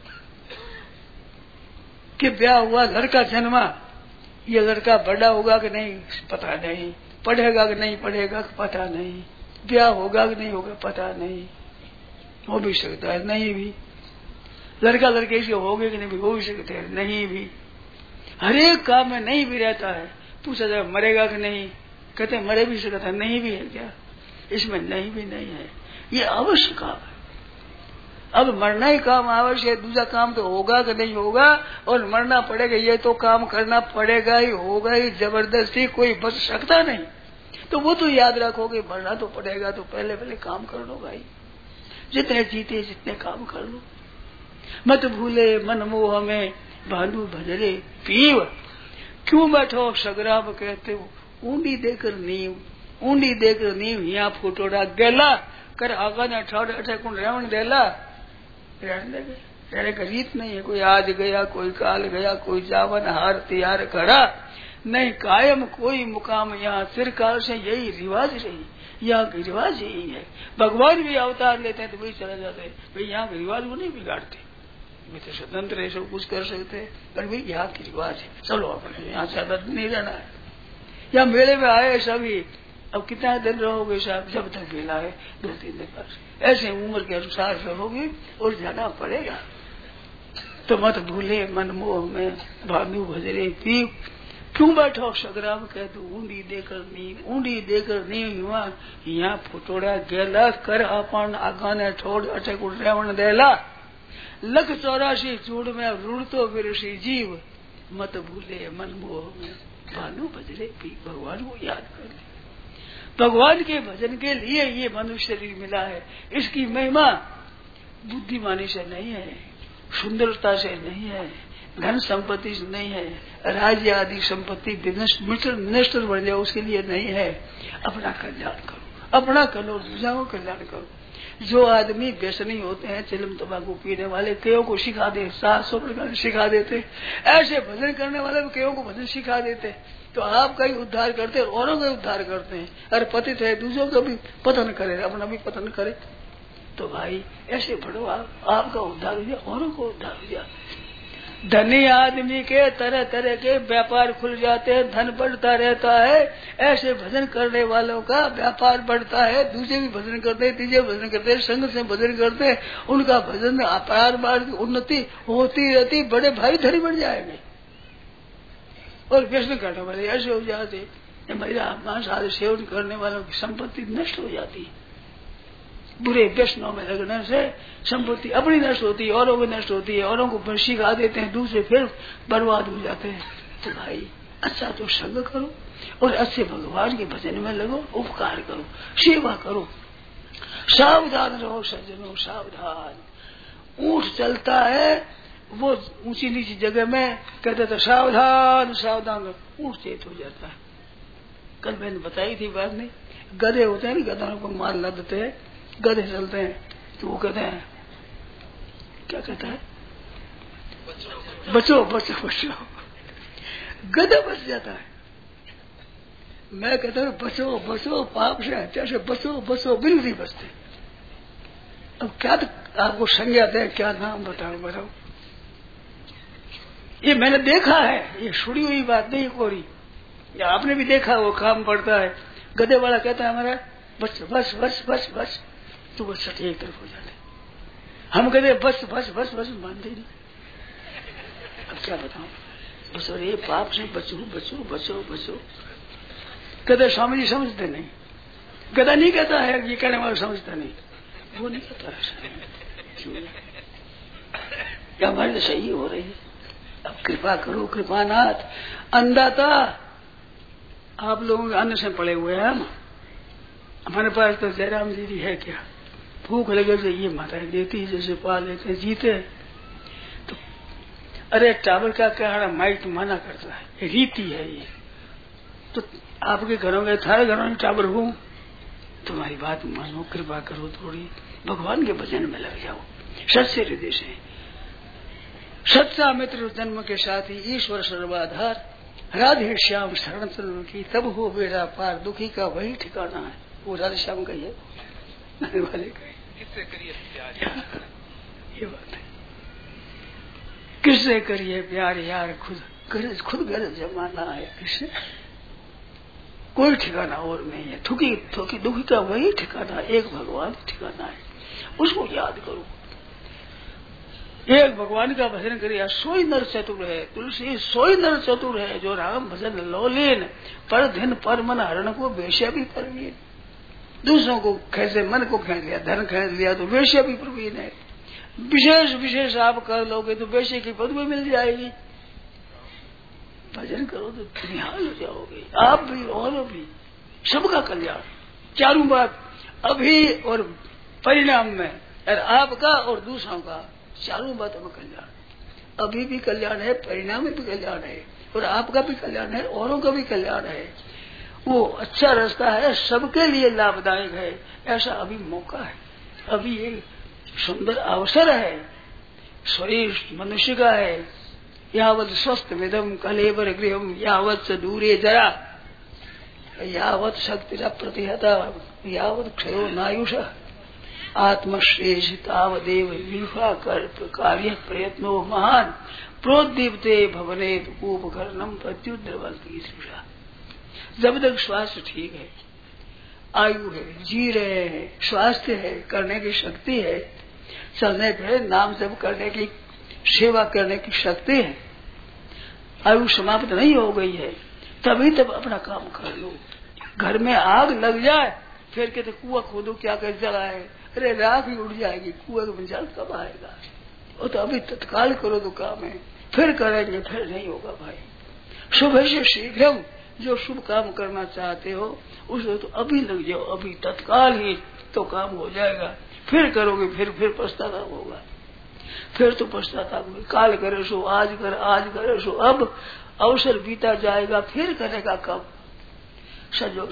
कि ब्याह हुआ, लड़का जन्मा, ये लड़का बड़ा होगा कि नहीं पता नहीं, पढ़ेगा कि नहीं पढ़ेगा पता नहीं, ब्याह होगा कि नहीं होगा पता नहीं, हो भी सकता है नहीं भी, लड़का लड़के से हो गए कि नहीं भी हो भी सकते हैं नहीं भी। हर एक काम में नहीं भी रहता है। पूछा जाए मरेगा कि नहीं, कहते मरे भी सकता है, नहीं भी है क्या? इसमें नहीं भी नहीं है, ये अवश्य काम है। अब मरना ही काम आवश्यक है, दूसरा काम तो होगा कि नहीं होगा, और मरना पड़ेगा, ये तो काम करना पड़ेगा ही, होगा ही, जबरदस्ती कोई बच सकता नहीं। तो वो तो याद रखोगे, मरना तो पड़ेगा, तो पहले काम कर लो भाई, जितने जीते जितने काम कर लो। मत भूले मन मोह में भानु भजरे पीव, क्यों बैठो सगराम कहते हो, ऊंडी देकर नींव यहाँ फुटोड़ा गेला कर आगा ने ठाड़ अठे कुण रेवण देला। रहने का रीत नहीं है, कोई आज गया, कोई काल गया, कोई जावन हार तैयार करा नहीं, कायम कोई मुकाम यहाँ चिरकाल से यही रिवाज रही, यहाँ की रिवाज यही है। भगवान भी अवतार लेते हैं तो वही चले जाते हैं, भाई यहाँ के रिवाज वो नहीं बिगाड़ते, वे तो स्वतंत्र है, सब कुछ कर सकते हैं, पर भाई यहाँ की रिवाज है, चलो अपने यहाँ ज्यादा नहीं रहना है। यहाँ मेले में आए सभी, अब कितना दिन रहोगे साहब, जब तक मेला है 2-3 दिन बस, ऐसे उम्र के अनुसार रहोगे और जाना पड़ेगा। तो मत भूले मन मोह में भानु भजरे पीव, क्यों बैठो सगराम कह तू ऊंडी देकर नींव यहाँ फुटोड़ा गेला कर अपन आगाने ठोड़ अटक रेवण देला। लख 84 चूड़ में रूढ़ तो विरसी जीव, मत भूले मन मोह में भानु भजरे पीव। भगवान को याद कर ले, भगवान के भजन के लिए ये मनुष्य शरीर मिला है। इसकी महिमा बुद्धिमानी से नहीं है, सुंदरता से नहीं है, धन संपत्ति से नहीं है, राज्य आदि संपत्ति मिनिस्टर बन जाओ उसके लिए नहीं है। अपना कल्याण करो, अपना करो, दूसरों का कल्याण करो। जो आदमी व्यसनी होते हैं, चिलम तंबाकू पीने वाले, कईयों को सिखा दे, 700 प्रकार सिखा देते। ऐसे भजन करने वाले कईयों को भजन सिखा देते, तो आपका ही उद्धार करते हैं, औरों का उद्धार करते हैं। अरे पतित है, दूसरों का भी पतन करे, अपना भी पतन करे। तो भाई ऐसे बढ़ो, आपका उद्धार हो जाए, औरों को उद्धार हो जाए। धनी आदमी के तरह तरह के व्यापार खुल जाते हैं, धन बढ़ता रहता है। ऐसे भजन करने वालों का व्यापार बढ़ता है, दूसरे भी भजन करते हैं, तीसरे भजन करते हैं, संघ से भजन करते हैं, उनका भजन अपार बार उन्नति होती रहती, बड़े भाई धनी बन जाएंगे। और व्यसन करने वाले ऐसे हो जाते, महिला मांस आदि सेवन करने वालों की संपत्ति नष्ट हो जाती है। बुरे व्यसनों में लगने से संपत्ति अपनी नष्ट होती है, औरों की नष्ट होती है, औरों को सिखा देते हैं, दूसरे फिर बर्बाद हो जाते हैं। तो भाई अच्छा तो संग करो और अच्छे भगवान के भजन में लगो, उपकार करो, सेवा करो, सावधान रहो सज्जनों, सावधान। ऊंट चलता है वो ऊंची नीची जगह में, कहते तो सावधान सावधान, ऊंट चेत हो जाता है। कल मैंने बताई थी बात नहीं, गधे होते हैं, गधों को मार लदते हैं, गधे चलते हैं तो वो कहते हैं, क्या कहता है, बचो बचो बचो, गधा बच जाता है। मैं कहता हूँ बचो बचो, पाप से हत्या से बचो बचो, बिल्कुल नहीं बचते। अब क्या तो आपको संज्ञा दे, क्या नाम बताओ। ये मैंने देखा है, ये सुनी हुई बात नहीं कोरी, आपने भी देखा, वो काम पड़ता है। गधे वाला कहता है हमारा बस बस बस बस बस, तो बस एक तरफ हो जाते। हम कहते बस बस बस बस, मानते ही नहीं। अब क्या बताऊं, बस और ये पाप से बचो बचो बचो बचो। कहते स्वामी जी समझते नहीं, गधा नहीं कहता है, ये कहने वाला समझता नहीं, वो नहीं कहता है। क्या हमारे तो सही हो रही है। अब कृपा करो कृपानाथ। अंधाता आप लोगों के अन्न से पड़े हुए हैं हम, हमारे पास तो जयराम दीदी है क्या, भूख लगे तो ये माताएं देती, जैसे पा लेते जीते। तो अरे चावल का कहना माई तो मना करता है, रीति है ये। तो आपके घरों में, थारे घरों में चावल हूँ, तुम्हारी बात मानो, कृपा करो थोड़ी, भगवान के भजन में लग जाओ सच्चे हृदय से। सच्चा मित्र जन्म के साथ ही ईश्वर सर्वाधार, राधे श्याम शरण चंद्र की, तब हो बेड़ा पार, दुखी का वही ठिकाना है। वो राधे श्याम का ही है वाले का, किससे करिए प्यार, ये बात है। किससे करिए प्यार यार, खुद गरज जमाना है, किससे कोई ठिकाना और नहीं है। दुखी का वही ठिकाना, एक भगवान ठिकाना है, उसको याद करो। एक भगवान का भजन करिए, सोई नर चतुर है, तुलसी सोई नर चतुर है, जो राम भजन लोलेन, पर धन पर मन हरण को वेश्या भी परवीन। दूसरों को कैसे मन को खींच लिया, धन खींच लिया तो वेश्या भी प्रवीण है। विशेष आप कर लोगे तो वेश्या की पदवी मिल जाएगी। भजन करो तो निहाल हो जाओगे, आप भी और भी, सबका कल्याण। चारों बात अभी और परिणाम में, और आपका और दूसरों का, चारों बातों में कल्याण। अभी भी कल्याण है, परिणाम में भी कल्याण है, और आपका भी कल्याण है, औरों का भी कल्याण है। वो अच्छा रास्ता है, सबके लिए लाभदायक है। ऐसा अभी मौका है, अभी एक सुंदर अवसर है, शरीर मनुष्य का है। यावत स्वस्थ विदम कलेवर गृहम, यावत दूरे जरा, यावत शक्ति प्रतिहता, यावत क्षयो नायुष, आत्मश्रेष तावदेव विफा कार्य प्रयत्नो महान, प्रोद्दीप्ते भवने उपकरणम प्रत्युद्रवंती सृषा। जब तक स्वास्थ्य ठीक है, आयु है, जी रहे हैं, स्वास्थ्य है, करने की शक्ति है, चलने फिरे नाम जप करने की, सेवा करने की शक्ति है, आयु समाप्त नहीं हो गई है, तभी तब अपना काम कर लो। घर में आग लग जाए फिर कहते कुआं खोदो, क्या कर जलाए, अरे राख ही उड़ जाएगी, कुएं में जल कब आएगा। वो तो अभी तत्काल करो तो काम है, फिर करेंगे फिर नहीं होगा भाई। शुभ से शीघ्र, जो शुभ काम करना चाहते हो उसमें तो अभी लग जाओ, अभी तत्काल ही तो काम हो जाएगा। फिर करोगे फिर पश्चाताप होगा, फिर तो पश्चाताप होगा। काल करे सो आज कर, आज करे सो अब, अवसर बीता जाएगा, फिर करेगा कब। सजो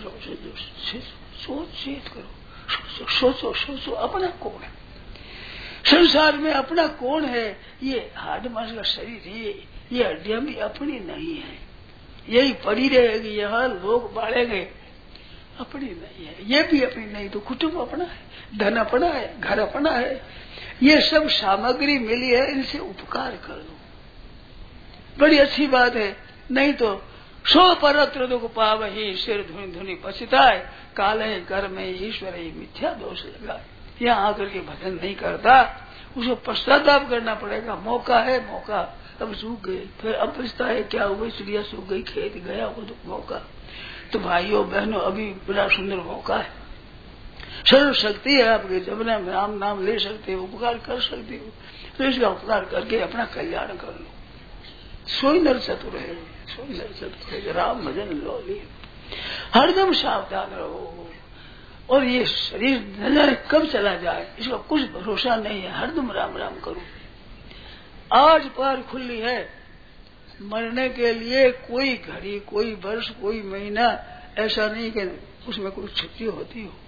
सोच चेत करो, सोचो अपना कौन है संसार में, अपना कौन है। ये हाड मांस का शरीर, ये हड्डियां भी अपनी नहीं है, यही पड़ी रहेगी, यहाँ लोग बाढ़ेंगे, अपनी नहीं है। ये भी अपनी नहीं तो कुटुंब अपना है, धन अपना है, घर अपना है, ये सब सामग्री मिली है, इनसे उपकार कर दो, बड़ी अच्छी बात है। नहीं तो सो परत्र दुख पाव ही, सिर धुनी धुनी पछताए, काले कर में ईश्वर ही मिथ्या दोष लगा। यहाँ आकर के भजन नहीं करता, उसको पश्चाताप करना पड़ेगा। मौका है, मौका अब सूख गए, फिर अब पूछता है क्या हुआ, चिड़िया सूख गई, खेत गया वो तो मौका। तो भाइयों बहनों अभी बड़ा सुंदर मौका है, सर्व शक्ति है आपके, जब राम नाम ले सकते हो, उपकार कर सकते हो, तो इसका उपकार करके अपना कल्याण कर लो। सोई नर चतुर है, सोई नर चतुर है, राम भजन लो ली, हरदम सावधान रहो। और ये शरीर न जाने कब चला जाए, इसका कुछ भरोसा नहीं है, हरदम राम राम करो। आज पार खुली है, मरने के लिए कोई घड़ी, कोई वर्ष, कोई महीना ऐसा नहीं कि उसमें कोई छुट्टी होती हो।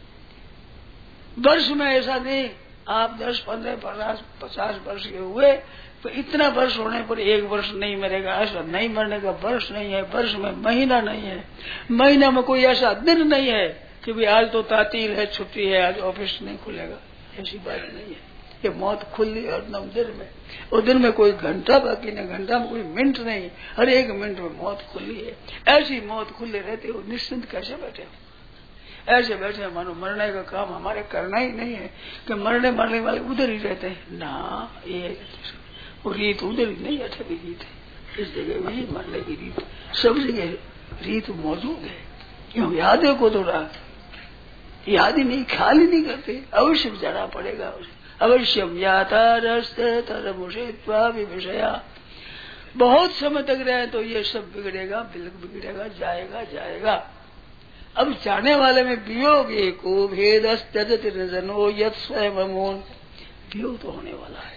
वर्ष में ऐसा नहीं, आप 10, 15, 50 वर्ष के हुए तो इतना वर्ष होने पर एक वर्ष नहीं मरेगा, ऐसा नहीं मरने का वर्ष नहीं है। वर्ष में महीना नहीं है, महीना में कोई ऐसा दिन नहीं है कि भाई आज तो तातील है, छुट्टी है, आज ऑफिस नहीं खुलेगा, ऐसी बात नहीं है। ये मौत खुली हरदम दिन में, और दिन में कोई घंटा बाकी नहीं, घंटा में कोई मिनट नहीं, हर एक मिनट में मौत खुली है। ऐसी मौत खुले रहते हो, निश्चिंत कैसे बैठे हो? ऐसे बैठे मानो मरने का काम हमारे करना ही नहीं है कि मरने वाले उधर ही रहते हैं ना, ये रीत उधर ही नहीं, अच्छा भी रीत है, इस जगह भी मरने की रीत सब जगह रीत मौजूद है। क्यों यादें को थोड़ा याद ही नहीं, ख्याल ही नहीं करते, अवश्य जाना पड़ेगा, अवश्यम याता रस्ते तरमुषेत्वा विषया। बहुत समय तक रहे तो ये सब बिगड़ेगा, बिगड़ेगा, जाएगा। अब जाने वाले में वियोग एको भेद जनो यत स्वयं अमोन, वियोग तो होने वाला है।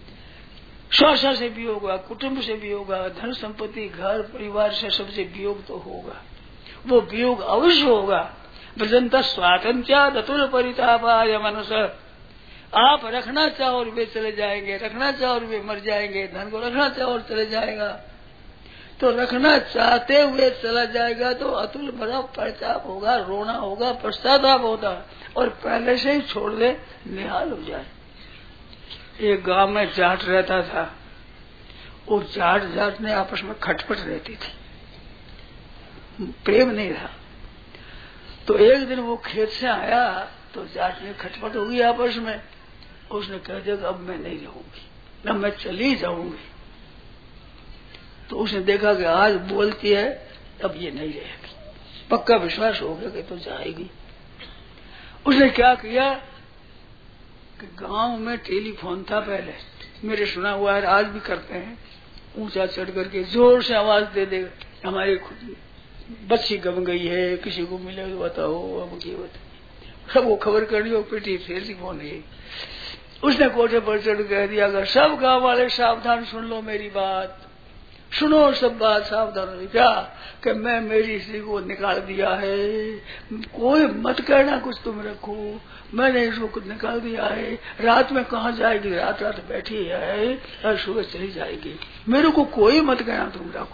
श्वासा से वियोग होगा, कुटुंब से वियोग होगा, धन संपत्ति, घर परिवार से सबसे वियोग तो होगा, वो वियोग अवश्य होगा। भजनता स्वातंत्र्या अतुल परितापाय मनुष्य, आप रखना चाहो और वे चले जाएंगे, रखना चाहो और वे मर जाएंगे, धन को रखना चाहो और चले जाएगा, तो रखना चाहते हुए चला जाएगा तो अतुल बड़ा परिताप होगा, रोना होगा, पश्चाताप होगा, और पहले से ही छोड़ दे निहाल हो जाए। एक गांव में जाट रहता था, वो जाट ने आपस में खटपट रहती थी, प्रेम नहीं रहा। तो एक दिन वो खेत से आया तो जाट ने खटपट होगी आपस में, उसने कह दिया अब मैं नहीं रहूंगी, न मैं चली जाऊंगी। तो उसने देखा कि आज बोलती है, अब ये नहीं रहेगी, पक्का विश्वास हो गया कि तो जाएगी। उसने क्या किया कि गांव में टेलीफोन था पहले, मेरे सुना हुआ है आज भी करते हैं, ऊंचा चढ़ करके जोर से आवाज दे देगा, हमारी बच्ची गम गई है, किसी को मिले तो बताओ, अब ये बताओ, सब वो खबर करनी हो, पिटी टेलीफोन है। उसने कोठे पर चढ़ कह दिया, अगर सब गांव वाले सावधान सुन लो मेरी बात, सुनो सब बात सावधान हो, क्या कि मैं मेरी स्त्री को निकाल दिया है, कोई मत कहना कुछ तुम रखो, मैंने इसको कुछ निकाल दिया है, रात में कहाँ जाएगी, रात बैठी है और सुबह चली जाएगी, मेरे को कोई मत कहना तुम रखो।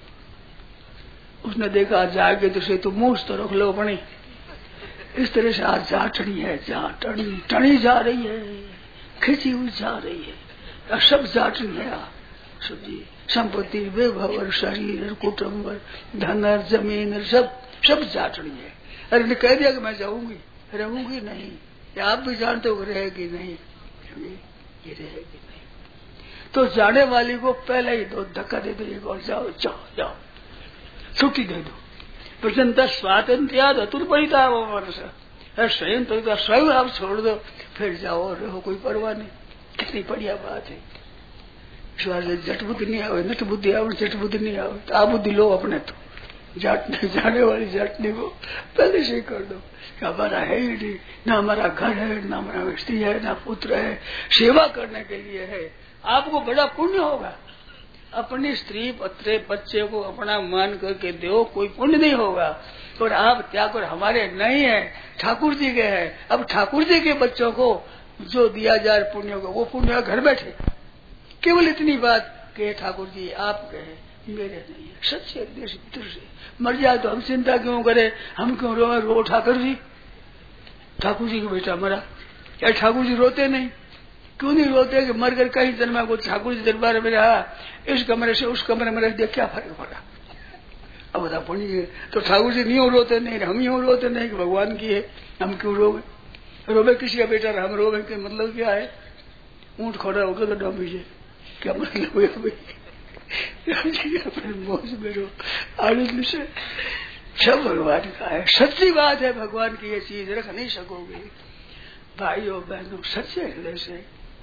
उसने देखा जाएगी तो से तो मुंह तो रख लो अपनी, इस तरह से आज जाटनी है, टनी जा रही है, खिंची हुई जा रही है, सब जाटनी है, सब्जी संपत्ति वैभव शरीर कुटुंब धन जमीन सब जाटनी है। अरे ने कह दिया कि मैं जाऊंगी, रहूंगी नहीं, या आप भी जानते हो रहेगी नहीं, ये रहेगी नहीं। तो जाने वाली को पहले ही दो धक्का दे दो, एक और जाओ जाओ जाओ, छुट्टी दे दो। प्रसन्नता स्वातंत्र्याद अतुल परिताप मनुष्य, स्वयं आप छोड़ दो, फिर जाओ रहो, कोई परवाह नहीं। कितनी बढ़िया बात है। जट बुद्धि नहीं आवे, नट बुद्धि आवे, जट बुद्धि नहीं आवे, तो आ बुद्धि लो अपने, तो जाने वाली जाटनी को पहले से ही कर दो, हमारा है ही नहीं, ना हमारा घर है, ना हमारा स्त्री है, ना पुत्र है, सेवा करने के लिए है, आपको बड़ा पुण्य होगा। अपनी स्त्री पत्रे बच्चे को अपना मान करके दो, कोई पुण्य नहीं होगा। और आप त्याग कर हमारे नहीं है, ठाकुर जी के है। अब ठाकुर जी के बच्चों को जो दिया जाए पुण्य को, वो पुण्य घर बैठे। केवल इतनी बात कि ठाकुर जी आप कहे, मेरे नहीं है, सच्चे देश भीतर से मर जाए तो हम चिंता क्यों करें, हम क्यों रो ठाकुर जी, ठाकुर जी का बेटा मरा, क्या ठाकुर जी रोते नहीं? क्यों नहीं रोते कि मर कर कहीं जन्मा को ठाकुर जी दरबार में रहा, इस कमरे से उस कमरे में रख दिया, क्या फर्क पड़ा? अब बता पुण्य तो ठाकुर जी नहीं रोते नहीं, हम यूं रोते नहीं कि भगवान की है, हम क्यों रोवे? रोवे किसी का बेटा हम रोवे के मतलब क्या है? ऊंट खोड़ा होकर तो डूब जाए, क्या मतलब है भाई? राम जी अपने मौज में रहो, आनंद से, सब भगवान का है। सच्ची बात है, भगवान की ये चीज रख नहीं सकोगे भाइयों बहनों, सच्चे हृदय से।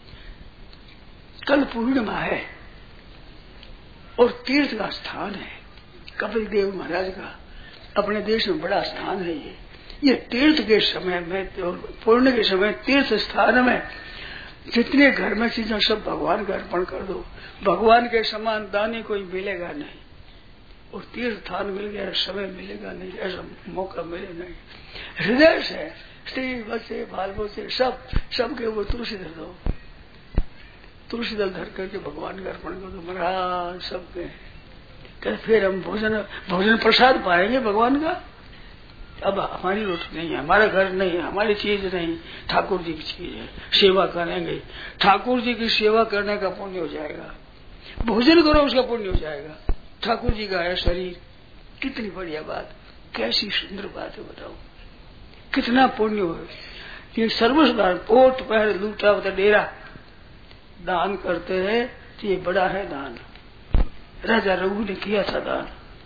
कल पूर्णिमा है और तीर्थ का स्थान है, कपिल देव महाराज का अपने देश में बड़ा स्थान है। ये तीर्थ के समय में और पूर्ण के समय तीर्थ स्थान में जितने घर में चीजें सब भगवान का अर्पण कर दो। भगवान के समान दानी कोई मिलेगा नहीं, और तीर्थ स्थान मिल गया समय मिलेगा नहीं, ऐसा मौका मिले नहीं। हृदय से स्त्री बच्चे बाल बच्चे सबके वो तुलसी धर दो, तुलसी दल धर करके भगवान का अर्पण कर दो महाराज सबके। कहते फिर हम भोजन प्रसाद पाएंगे भगवान का। अब हमारी रोटी नहीं है, हमारा घर नहीं है, हमारी चीज नहीं, ठाकुर जी की चीज है। सेवा करेंगे, ठाकुर जी की सेवा करने का पुण्य हो जाएगा। भोजन करो उसका पुण्य हो जाएगा। ठाकुर जी का है शरीर, कितनी बढ़िया बात, कैसी सुंदर बात है, बताओ कितना पुण्य हो। ये सर्वस्व दान, पोट पहर लूटा होता डेरा दान करते हैं तो ये बड़ा है दान। राजा रघु ने किया था दान।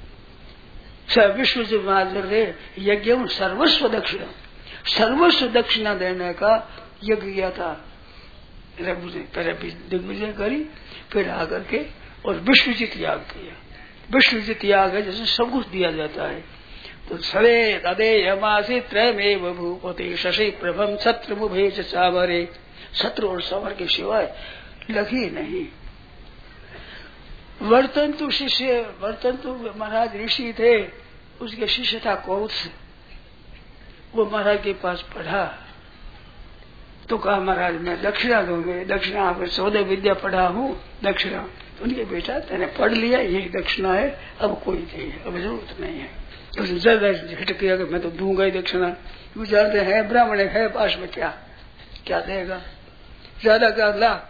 विश्व रे यज्ञ सर्वस्व दक्षिणा, सर्वस्व दक्षिणा देने का यज्ञ किया था रघु ने। पहले दिग्विजय करी, फिर आकर के और विश्वजित याग किया। विश्वजित याग है जैसे सब कुछ दिया जाता है। तो सवे तदे यमासी त्रयमेव भूपति शशि प्रभम छत्र मुभेज चावरे। छत्र और सावर की सिवाय लगी नहीं। वर्तन तो महाराज ऋषि थे, उसके शिष्य था कौत्स। वो महाराज के पास पढ़ा तो कहा महाराज मैं दक्षिणा दूंगे, दक्षिणा आपने 14 विद्या पढ़ा हूँ दक्षिणा। तो उनके बेटा तेने पढ़ लिया, यही दक्षिणा है, अब कोई नहीं है, अब जरूरत नहीं है। उसने ज्यादा हिट किया कि मैं तो दूंगा ही दक्षिणा। विचारते हैं ब्राह्मण है पास में, क्या देगा, ज्यादा क्या लाख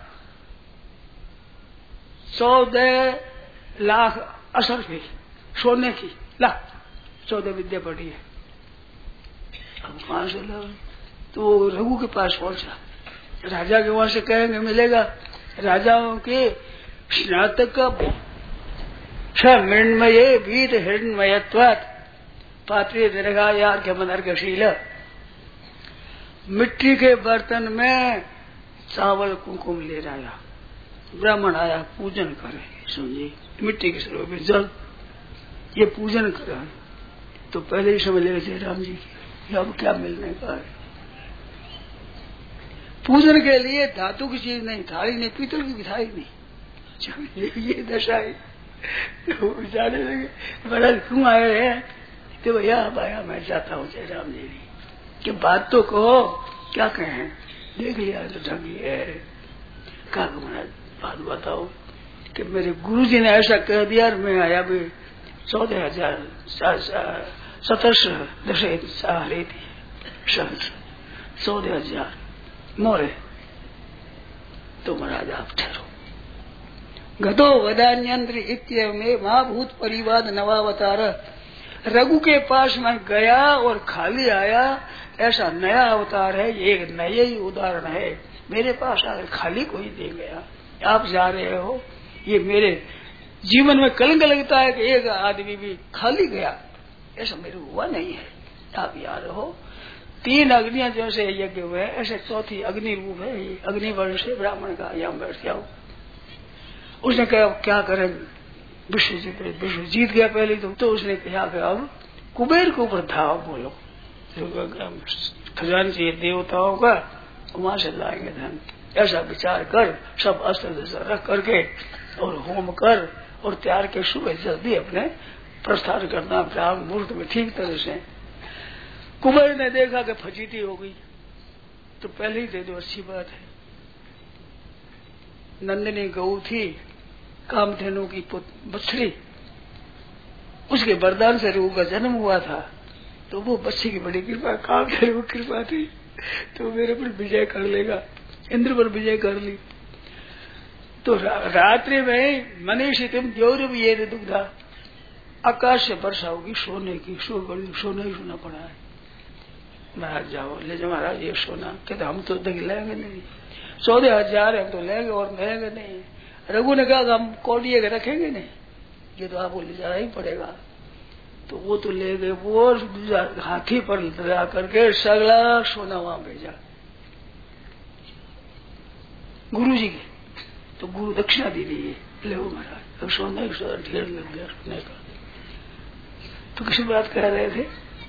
14 लाख असर की सोने की लाख 14 विद्या पढ़ी है। अब 5 लाख तो रघु के पास पहुंचा। राजा के वहां से कहेंगे मिलेगा। राजाओं के स्नातक का मृण्मये भीत हिरण्मयत्वात् पात्रे दीर्घा यार के मनर्गशील। मिट्टी के बर्तन में चावल कुमकुम ले आया, ब्राह्मण आया पूजन करे, समझिए मिट्टी के स्वरूप में जल ये पूजन करा। तो पहले ही समझ ले थे राम जी की अब क्या मिलने का है। पूजन के लिए धातु की चीज नहीं, थाली नहीं, पीतल की भी थाली नहीं, ये दशा है। तो जाने लगे महाराज क्यों आए हैं? तो भैया अब आया मैं चाहता हूँ जय राम जी की बात तो कहो, क्या कहें, देख लिया तो ढंगी है। कहा महाराज बात बताओ कि मेरे गुरु जी ने ऐसा कह दिया और मैं आया भी 14,000 17 दशहरे थी सहस्र 14,000 मोरे। तो महाराज आप ठहरो। गतो वदान्यंत्र इत्यमे महाभूत परिवाद नवावतार। रघु के पास मैं गया और खाली आया, ऐसा नया अवतार है। ये एक नया ही उदाहरण है। मेरे पास आकर खाली कोई दे गया, आप जा रहे हो, ये मेरे जीवन में कलंक लगता है कि एक आदमी भी खाली गया, ऐसा मेरे हुआ नहीं है। आप याद रहो 3 अग्नियां जैसे यज्ञ हुए ऐसे 4थी अग्नि रूप है। अग्निवर्ण से ब्राह्मण का यहाँ बैठ जाओ। उसने कहा क्या करें, विश्व जीत गया पहले तो उसने कहा कि अब कुबेर के ऊपर धाव बोलो, खजान चाहिए देवताओं का, वहां से लाएंगे धन। ऐसा विचार कर सब अस्त्र रख करके और होम कर और त्यार के सुबह जल्दी अपने प्रस्थान करना ब्राह्मण मुहूर्त में ठीक तरह से। कुबेर ने देखा कि फजीती हो गई तो पहले ही दे दो, अच्छी बात है। नंदिनी गऊ थी, कामधेनु की बछड़ी, उसके वरदान से रघु का जन्म हुआ था। तो वो बच्चे की बड़ी कृपा, कामधेनु की कृपा थी तो मेरे पर विजय कर लेगा। इंद्र पर विजय कर ली। तो रात्रि में मनीषितम द्योरव ये दुग्धा, आकाश से वर्षा होगी सोने की। सोना ही सोना पड़ा है। महाराज जाओ ले जाओ महाराज ये सोना। कहते हम तो लेंगे नहीं, 14,000 हम तो लेंगे और लेंगे नहीं। रघु ने कहा हम कौड़िए के रखेंगे नहीं, ये तो आपको ले जाना ही पड़ेगा। तो वो तो ले गए, वो हाथी पर लगा करके सगला सोना वहां भेजा गुरु जी के। तो गुरु दक्षिणा दे दी, ले महाराज अब सोना ढेर लग गया सोने का। तो किसी बात कह रहे थे,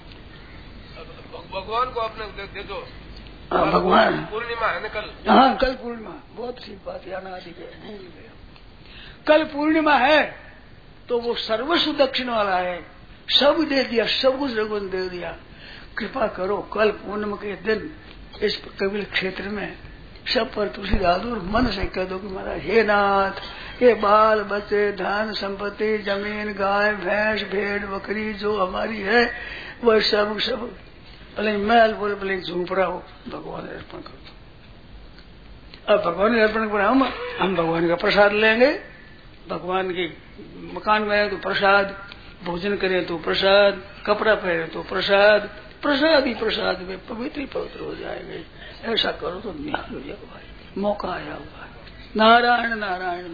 भगवान को आपने दे दो। हाँ भगवान, पूर्णिमा है ना कल? हाँ कल पूर्णिमा, बहुत ठीक बात याद आ गई। कल पूर्णिमा है तो वो सर्वस्व दक्षिण वाला है, सब दे दिया, सब कुछ रघुवन दे दिया। कृपा करो कल पूर्णिमा के दिन इस कपिल क्षेत्र में सब पर तुलसी डाल और मन से कह दो कि महाराज हे नाथ, ये बाल बच्चे धन संपत्ति जमीन गाय भैंस भेड़ बकरी जो हमारी है वह सब सब भले मैल बोले भले झूपड़ा हो भगवान अर्पण कर दो। अब भगवान अर्पण कर हम भगवान का प्रसाद लेंगे, भगवान के मकान में तो प्रसाद, भोजन करें तो प्रसाद, कपड़ा पहने तो प्रसाद, प्रसाद ही प्रसाद में पवित्र ही पवित्र हो जाएंगे। ऐसा करो तो निहाल हो जाएगा भाई, मौका आया हुआ है। नारायण नारायण